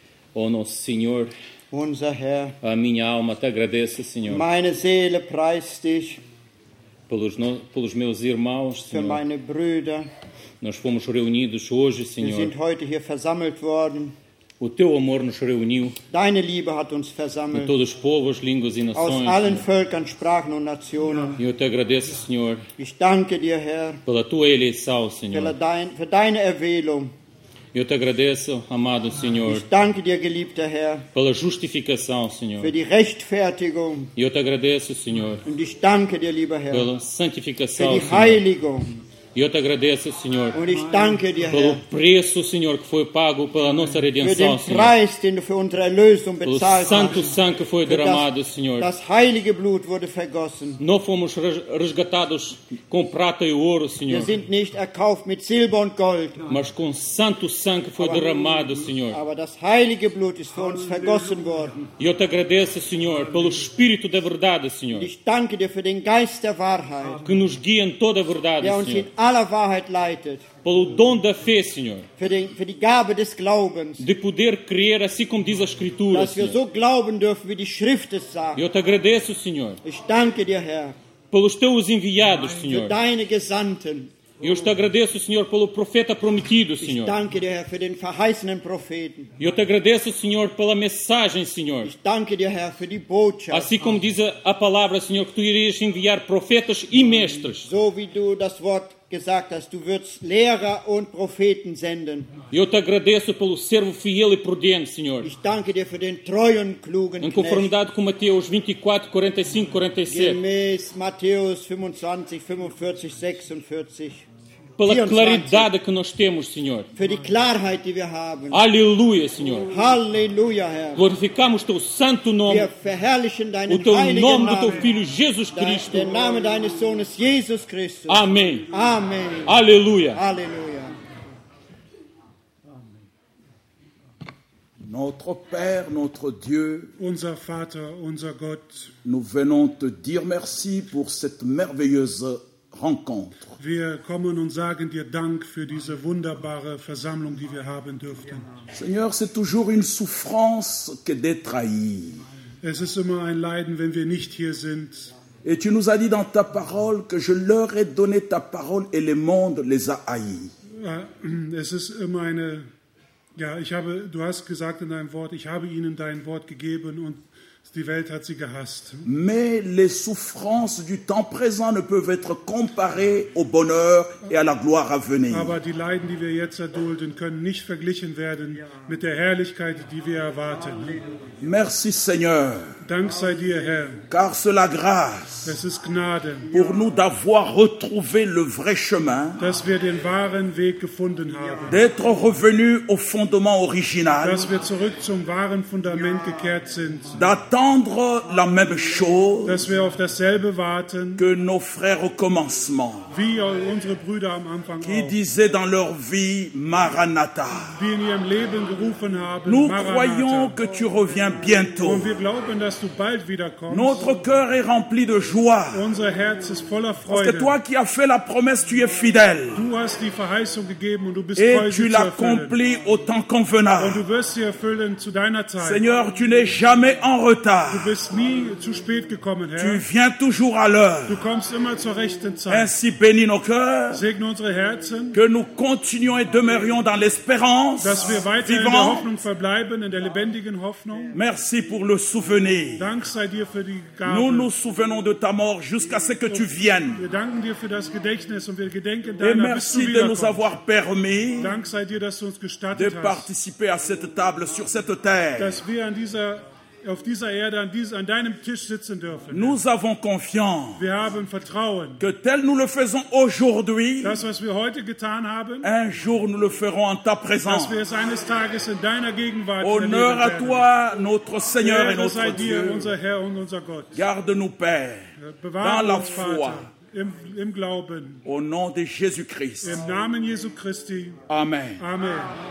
ó nosso Senhor, unser Herr, a minha alma te agradece, Senhor, meine Seele preist dich pelos, no, pelos meus irmãos, für Senhor. meine Brüder. Nós fomos reunidos hoje, Wir Senhor. sind heute hier versammelt worden. O teu amor nos reuniu Deine Liebe hat uns de versammelt, todos os povos, línguas e aus nações. allen Senhor. Völkern, Sprachen und Nationen. E eu te agradeço, Senhor, Ich danke dir, Herr, pela tua eleição, für Senhor. dein- für deine Erwählung. Eu te agradeço, amado Senhor, Ich danke dir, geliebter Herr, pela justificação, Senhor. für die Rechtfertigung. E eu te agradeço, Senhor, Und ich danke dir, lieber Herr, pela für santificação, die Senhor. Heiligung. E eu te agradeço, Senhor, Und ich danke dir, pelo Herr, preço, Senhor, que foi pago pela nossa für redenção, den Senhor. Preis, den du für unsere Erlösung Pelo bezahlt santo hast. sangue que foi Für derramado, das, Senhor. das heilige Blut wurde vergossen. Não fomos res- resgatados com prata e ouro, Wir Senhor, sind nicht erkauft mit Silber und Gold, mas com santo sangue que foi derramado, Senhor. aber das heilige Blut ist für uns vergossen worden. E eu te agradeço, Senhor, pelo Espírito da verdade, Senhor, Und ich danke dir für den Geist der Wahrheit, que nos guia em toda a verdade, der uns Senhor. in aller Wahrheit leitet, Pelo dom da fé, Senhor, für, den, für die Gabe des Glaubens, de poder crer assim como diz a Escritura, dass wir Senhor. so glauben dürfen, wie die Schrift es sagt. Eu te agradeço, Senhor, Ich danke dir, Herr, pelos teus enviados, für Senhor. deine Gesandten. Eu te agradeço, Senhor, pelo profeta prometido, Ich Senhor. danke dir, Herr, für den verheißenen Propheten. Eu te agradeço, Senhor, pela mensagem, Senhor. Ich danke dir, Herr, für die Botschaft. Assim como diz a a palavra, Senhor, que tu irias enviar profetas e mestres. So wie du das Wort gesagt hast, du würdest Lehrer und Propheten senden. Eu te agradeço pelo servo fiel e prudente, Senhor. Ich danke dir für den treuen, klugen Em Knecht. conformidade com Mateus vinte e quatro, quarenta e cinco, quarenta e sete. Gemäß Matthäus fünfundzwanzig, fünfundvierzig, sechsundvierzig. Pela vierundzwanzig. claridade que nós temos, Senhor. Für die Klarheit, die wir haben. Aleluia, Senhor. Halleluja, Herr. Glorificamos teu santo Wir nome, verherrlichen o deinen teu heiligen nome do teu Namen. Filho Jesus Dein, Cristo. den Namen deines Sohnes Jesus Christus. Amém. Amen. Aleluia. Halleluja. Notre Père, notre Dieu, Unser Vater, unser Gott, nous venons te dire merci pour cette merveilleuse rencontre. wir kommen und sagen dir Dank für diese wunderbare Versammlung, die wir haben dürften. Seigneur, c'est toujours une souffrance que d'être haï. Es ist immer ein Leiden, wenn wir nicht hier sind. Et tu nous as dit dans ta parole que je leur ai donné ta parole et le monde les a haïs. Äh, Es ist immer eine, ja, ich habe, du hast gesagt in deinem Wort, ich habe ihnen dein Wort gegeben und die Welt hat sie gehasst. Mais les souffrances du temps présent ne peuvent être comparées au bonheur et à la gloire à venir. Aber die Leiden, die wir jetzt erdulden, können nicht verglichen werden mit der Herrlichkeit, die wir erwarten. Merci Seigneur, Dank sei dir, Herr. car c'est la grâce Es ist Gnade, pour nous d'avoir retrouvé le vrai chemin, dass wir den wahren Weg gefunden haben. d'être revenus au fondement original, Dass wir zurück zum wahren Fundament gekehrt sind. d'attendre la même chose Dass wir auf dasselbe warten, que nos frères au commencement, wie unsere Brüder am Anfang qui auch. disaient dans leur vie Maranatha. Die in ihrem Leben gerufen haben, Nous croyons Maranatha. que tu reviens bientôt. Und wir glauben, dass du bald wiederkommst. Notre cœur est rempli de joie. Unser Herz ist voller Parce Freude. que toi qui as fait la promesse, tu es fidèle. Du hast die Verheißung gegeben und du bist Et treu, tu sie zu erfüllen. l'accomplis au temps Und convenable. du wirst sie erfüllen zu deiner Zeit. Seigneur, tu n'es jamais en retard. retard. Du bist nie zu spät gekommen, Tu Herr. viens toujours à l'heure. Du kommst immer zur rechten Zeit. Ainsi bénis nos cœurs, Segne unsere Herzen, que nous continuions et demeurions dans l'espérance dass wir weiter in der vivante. Hoffnung verbleiben, in der lebendigen Hoffnung. Merci pour le souvenir. Dank sei dir für die Nous nous Gabe. souvenons de ta mort jusqu'à ce que tu viennes. Wir danken dir für das Gedächtnis und wir gedenken Et deiner, bis du merci de nous wiederkommst. avoir permis Dank sei dir, dass du uns de gestattet hast, participer à cette table sur cette terre. dass wir an dieser, auf dieser Erde an, dies, an deinem Tisch sitzen dürfen. Nous avons confiance Wir haben Vertrauen. que tel nous le faisons aujourd'hui, Das, was wir heute getan haben, un jour nous le ferons en ta dass présence. wir es eines Tages in deiner Gegenwart Honneur à erleben werden. toi, notre Seigneur et Ehre sei notre dir, Dieu. unser Herr und unser Gott. Garde-nous, Père, Bewahre dans la uns, foi, Vater, im, im Glauben. au nom de Jésus-Christ. Im Namen Jesu Christi. Amen. Amen.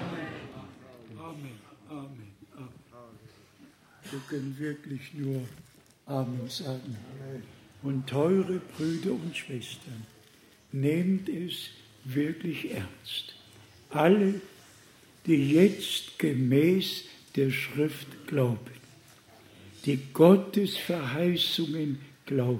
Amen, Amen, Amen. Wir können wirklich nur Amen sagen. Und teure Brüder und Schwestern, nehmt es wirklich ernst. Alle, die jetzt gemäß der Schrift glauben, die Gottes Verheißungen glauben,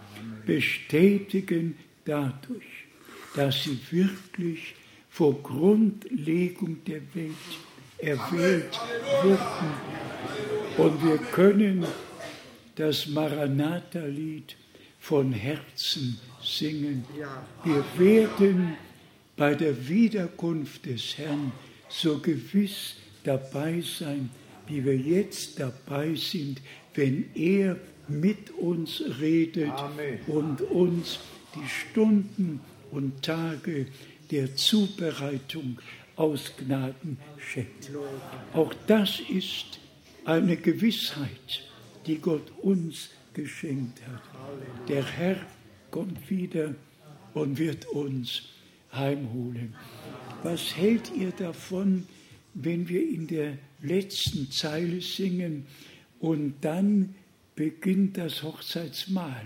bestätigen dadurch, dass sie wirklich vor Grundlegung der Welt erwählt wurden. Und wir können das Maranatha-Lied von Herzen singen. Wir werden bei der Wiederkunft des Herrn so gewiss dabei sein, wie wir jetzt dabei sind, wenn er mit uns redet Amen. Und uns die Stunden und Tage der Zubereitung aus Gnaden schenkt. Auch das ist eine Gewissheit, die Gott uns geschenkt hat. Der Herr kommt wieder und wird uns heimholen. Was hält ihr davon, wenn wir in der letzten Zeile singen und dann beginnt das Hochzeitsmahl?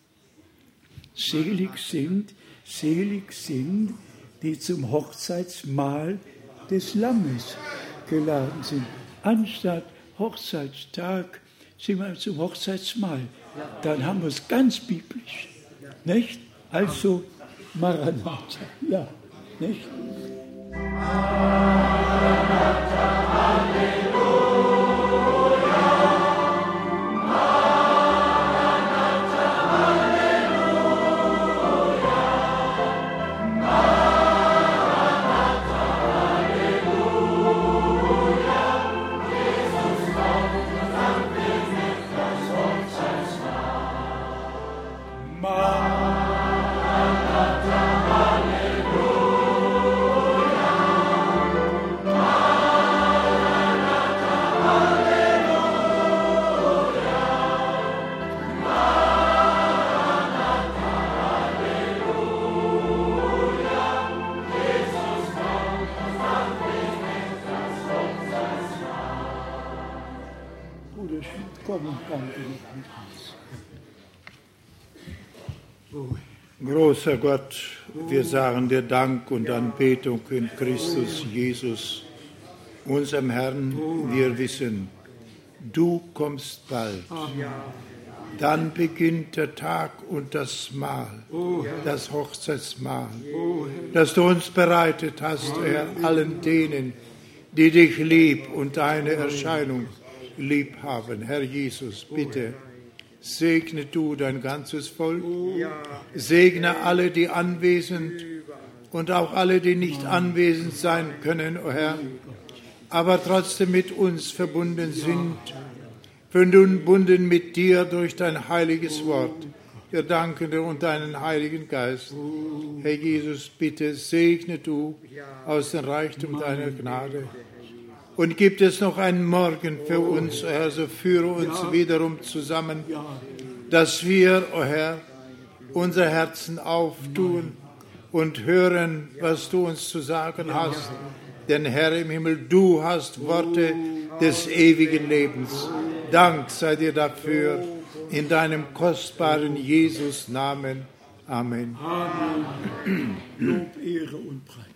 Selig sind, selig sind, die zum Hochzeitsmahl des Lammes geladen sind. Anstatt Hochzeitstag sind wir zum Hochzeitsmahl. Dann haben wir es ganz biblisch. Nicht? Also Maranatha. Ja, nicht? Großer Gott, wir sagen dir Dank und Anbetung in Christus Jesus, unserem Herrn. Wir wissen, du kommst bald. Dann beginnt der Tag und das Mahl, das Hochzeitsmahl, das du uns bereitet hast, Herr, allen denen, die dich lieb und deine Erscheinung lieb haben. Herr Jesus, bitte, segne du dein ganzes Volk, segne alle, die anwesend und auch alle, die nicht anwesend sein können, o Herr, aber trotzdem mit uns verbunden sind, verbunden mit dir durch dein heiliges Wort. Wir danken dir und deinen Heiligen Geist. Herr Jesus, bitte segne du aus dem Reichtum deiner Gnade. Und gibt es noch einen Morgen für uns, o Herr, so führe uns wiederum zusammen, dass wir, o Herr, unser Herzen auftun und hören, was du uns zu sagen hast. Denn Herr im Himmel, du hast Worte des ewigen Lebens. Dank sei dir dafür, in deinem kostbaren Jesus Namen. Amen. Amen. Lob, Ehre und Preis.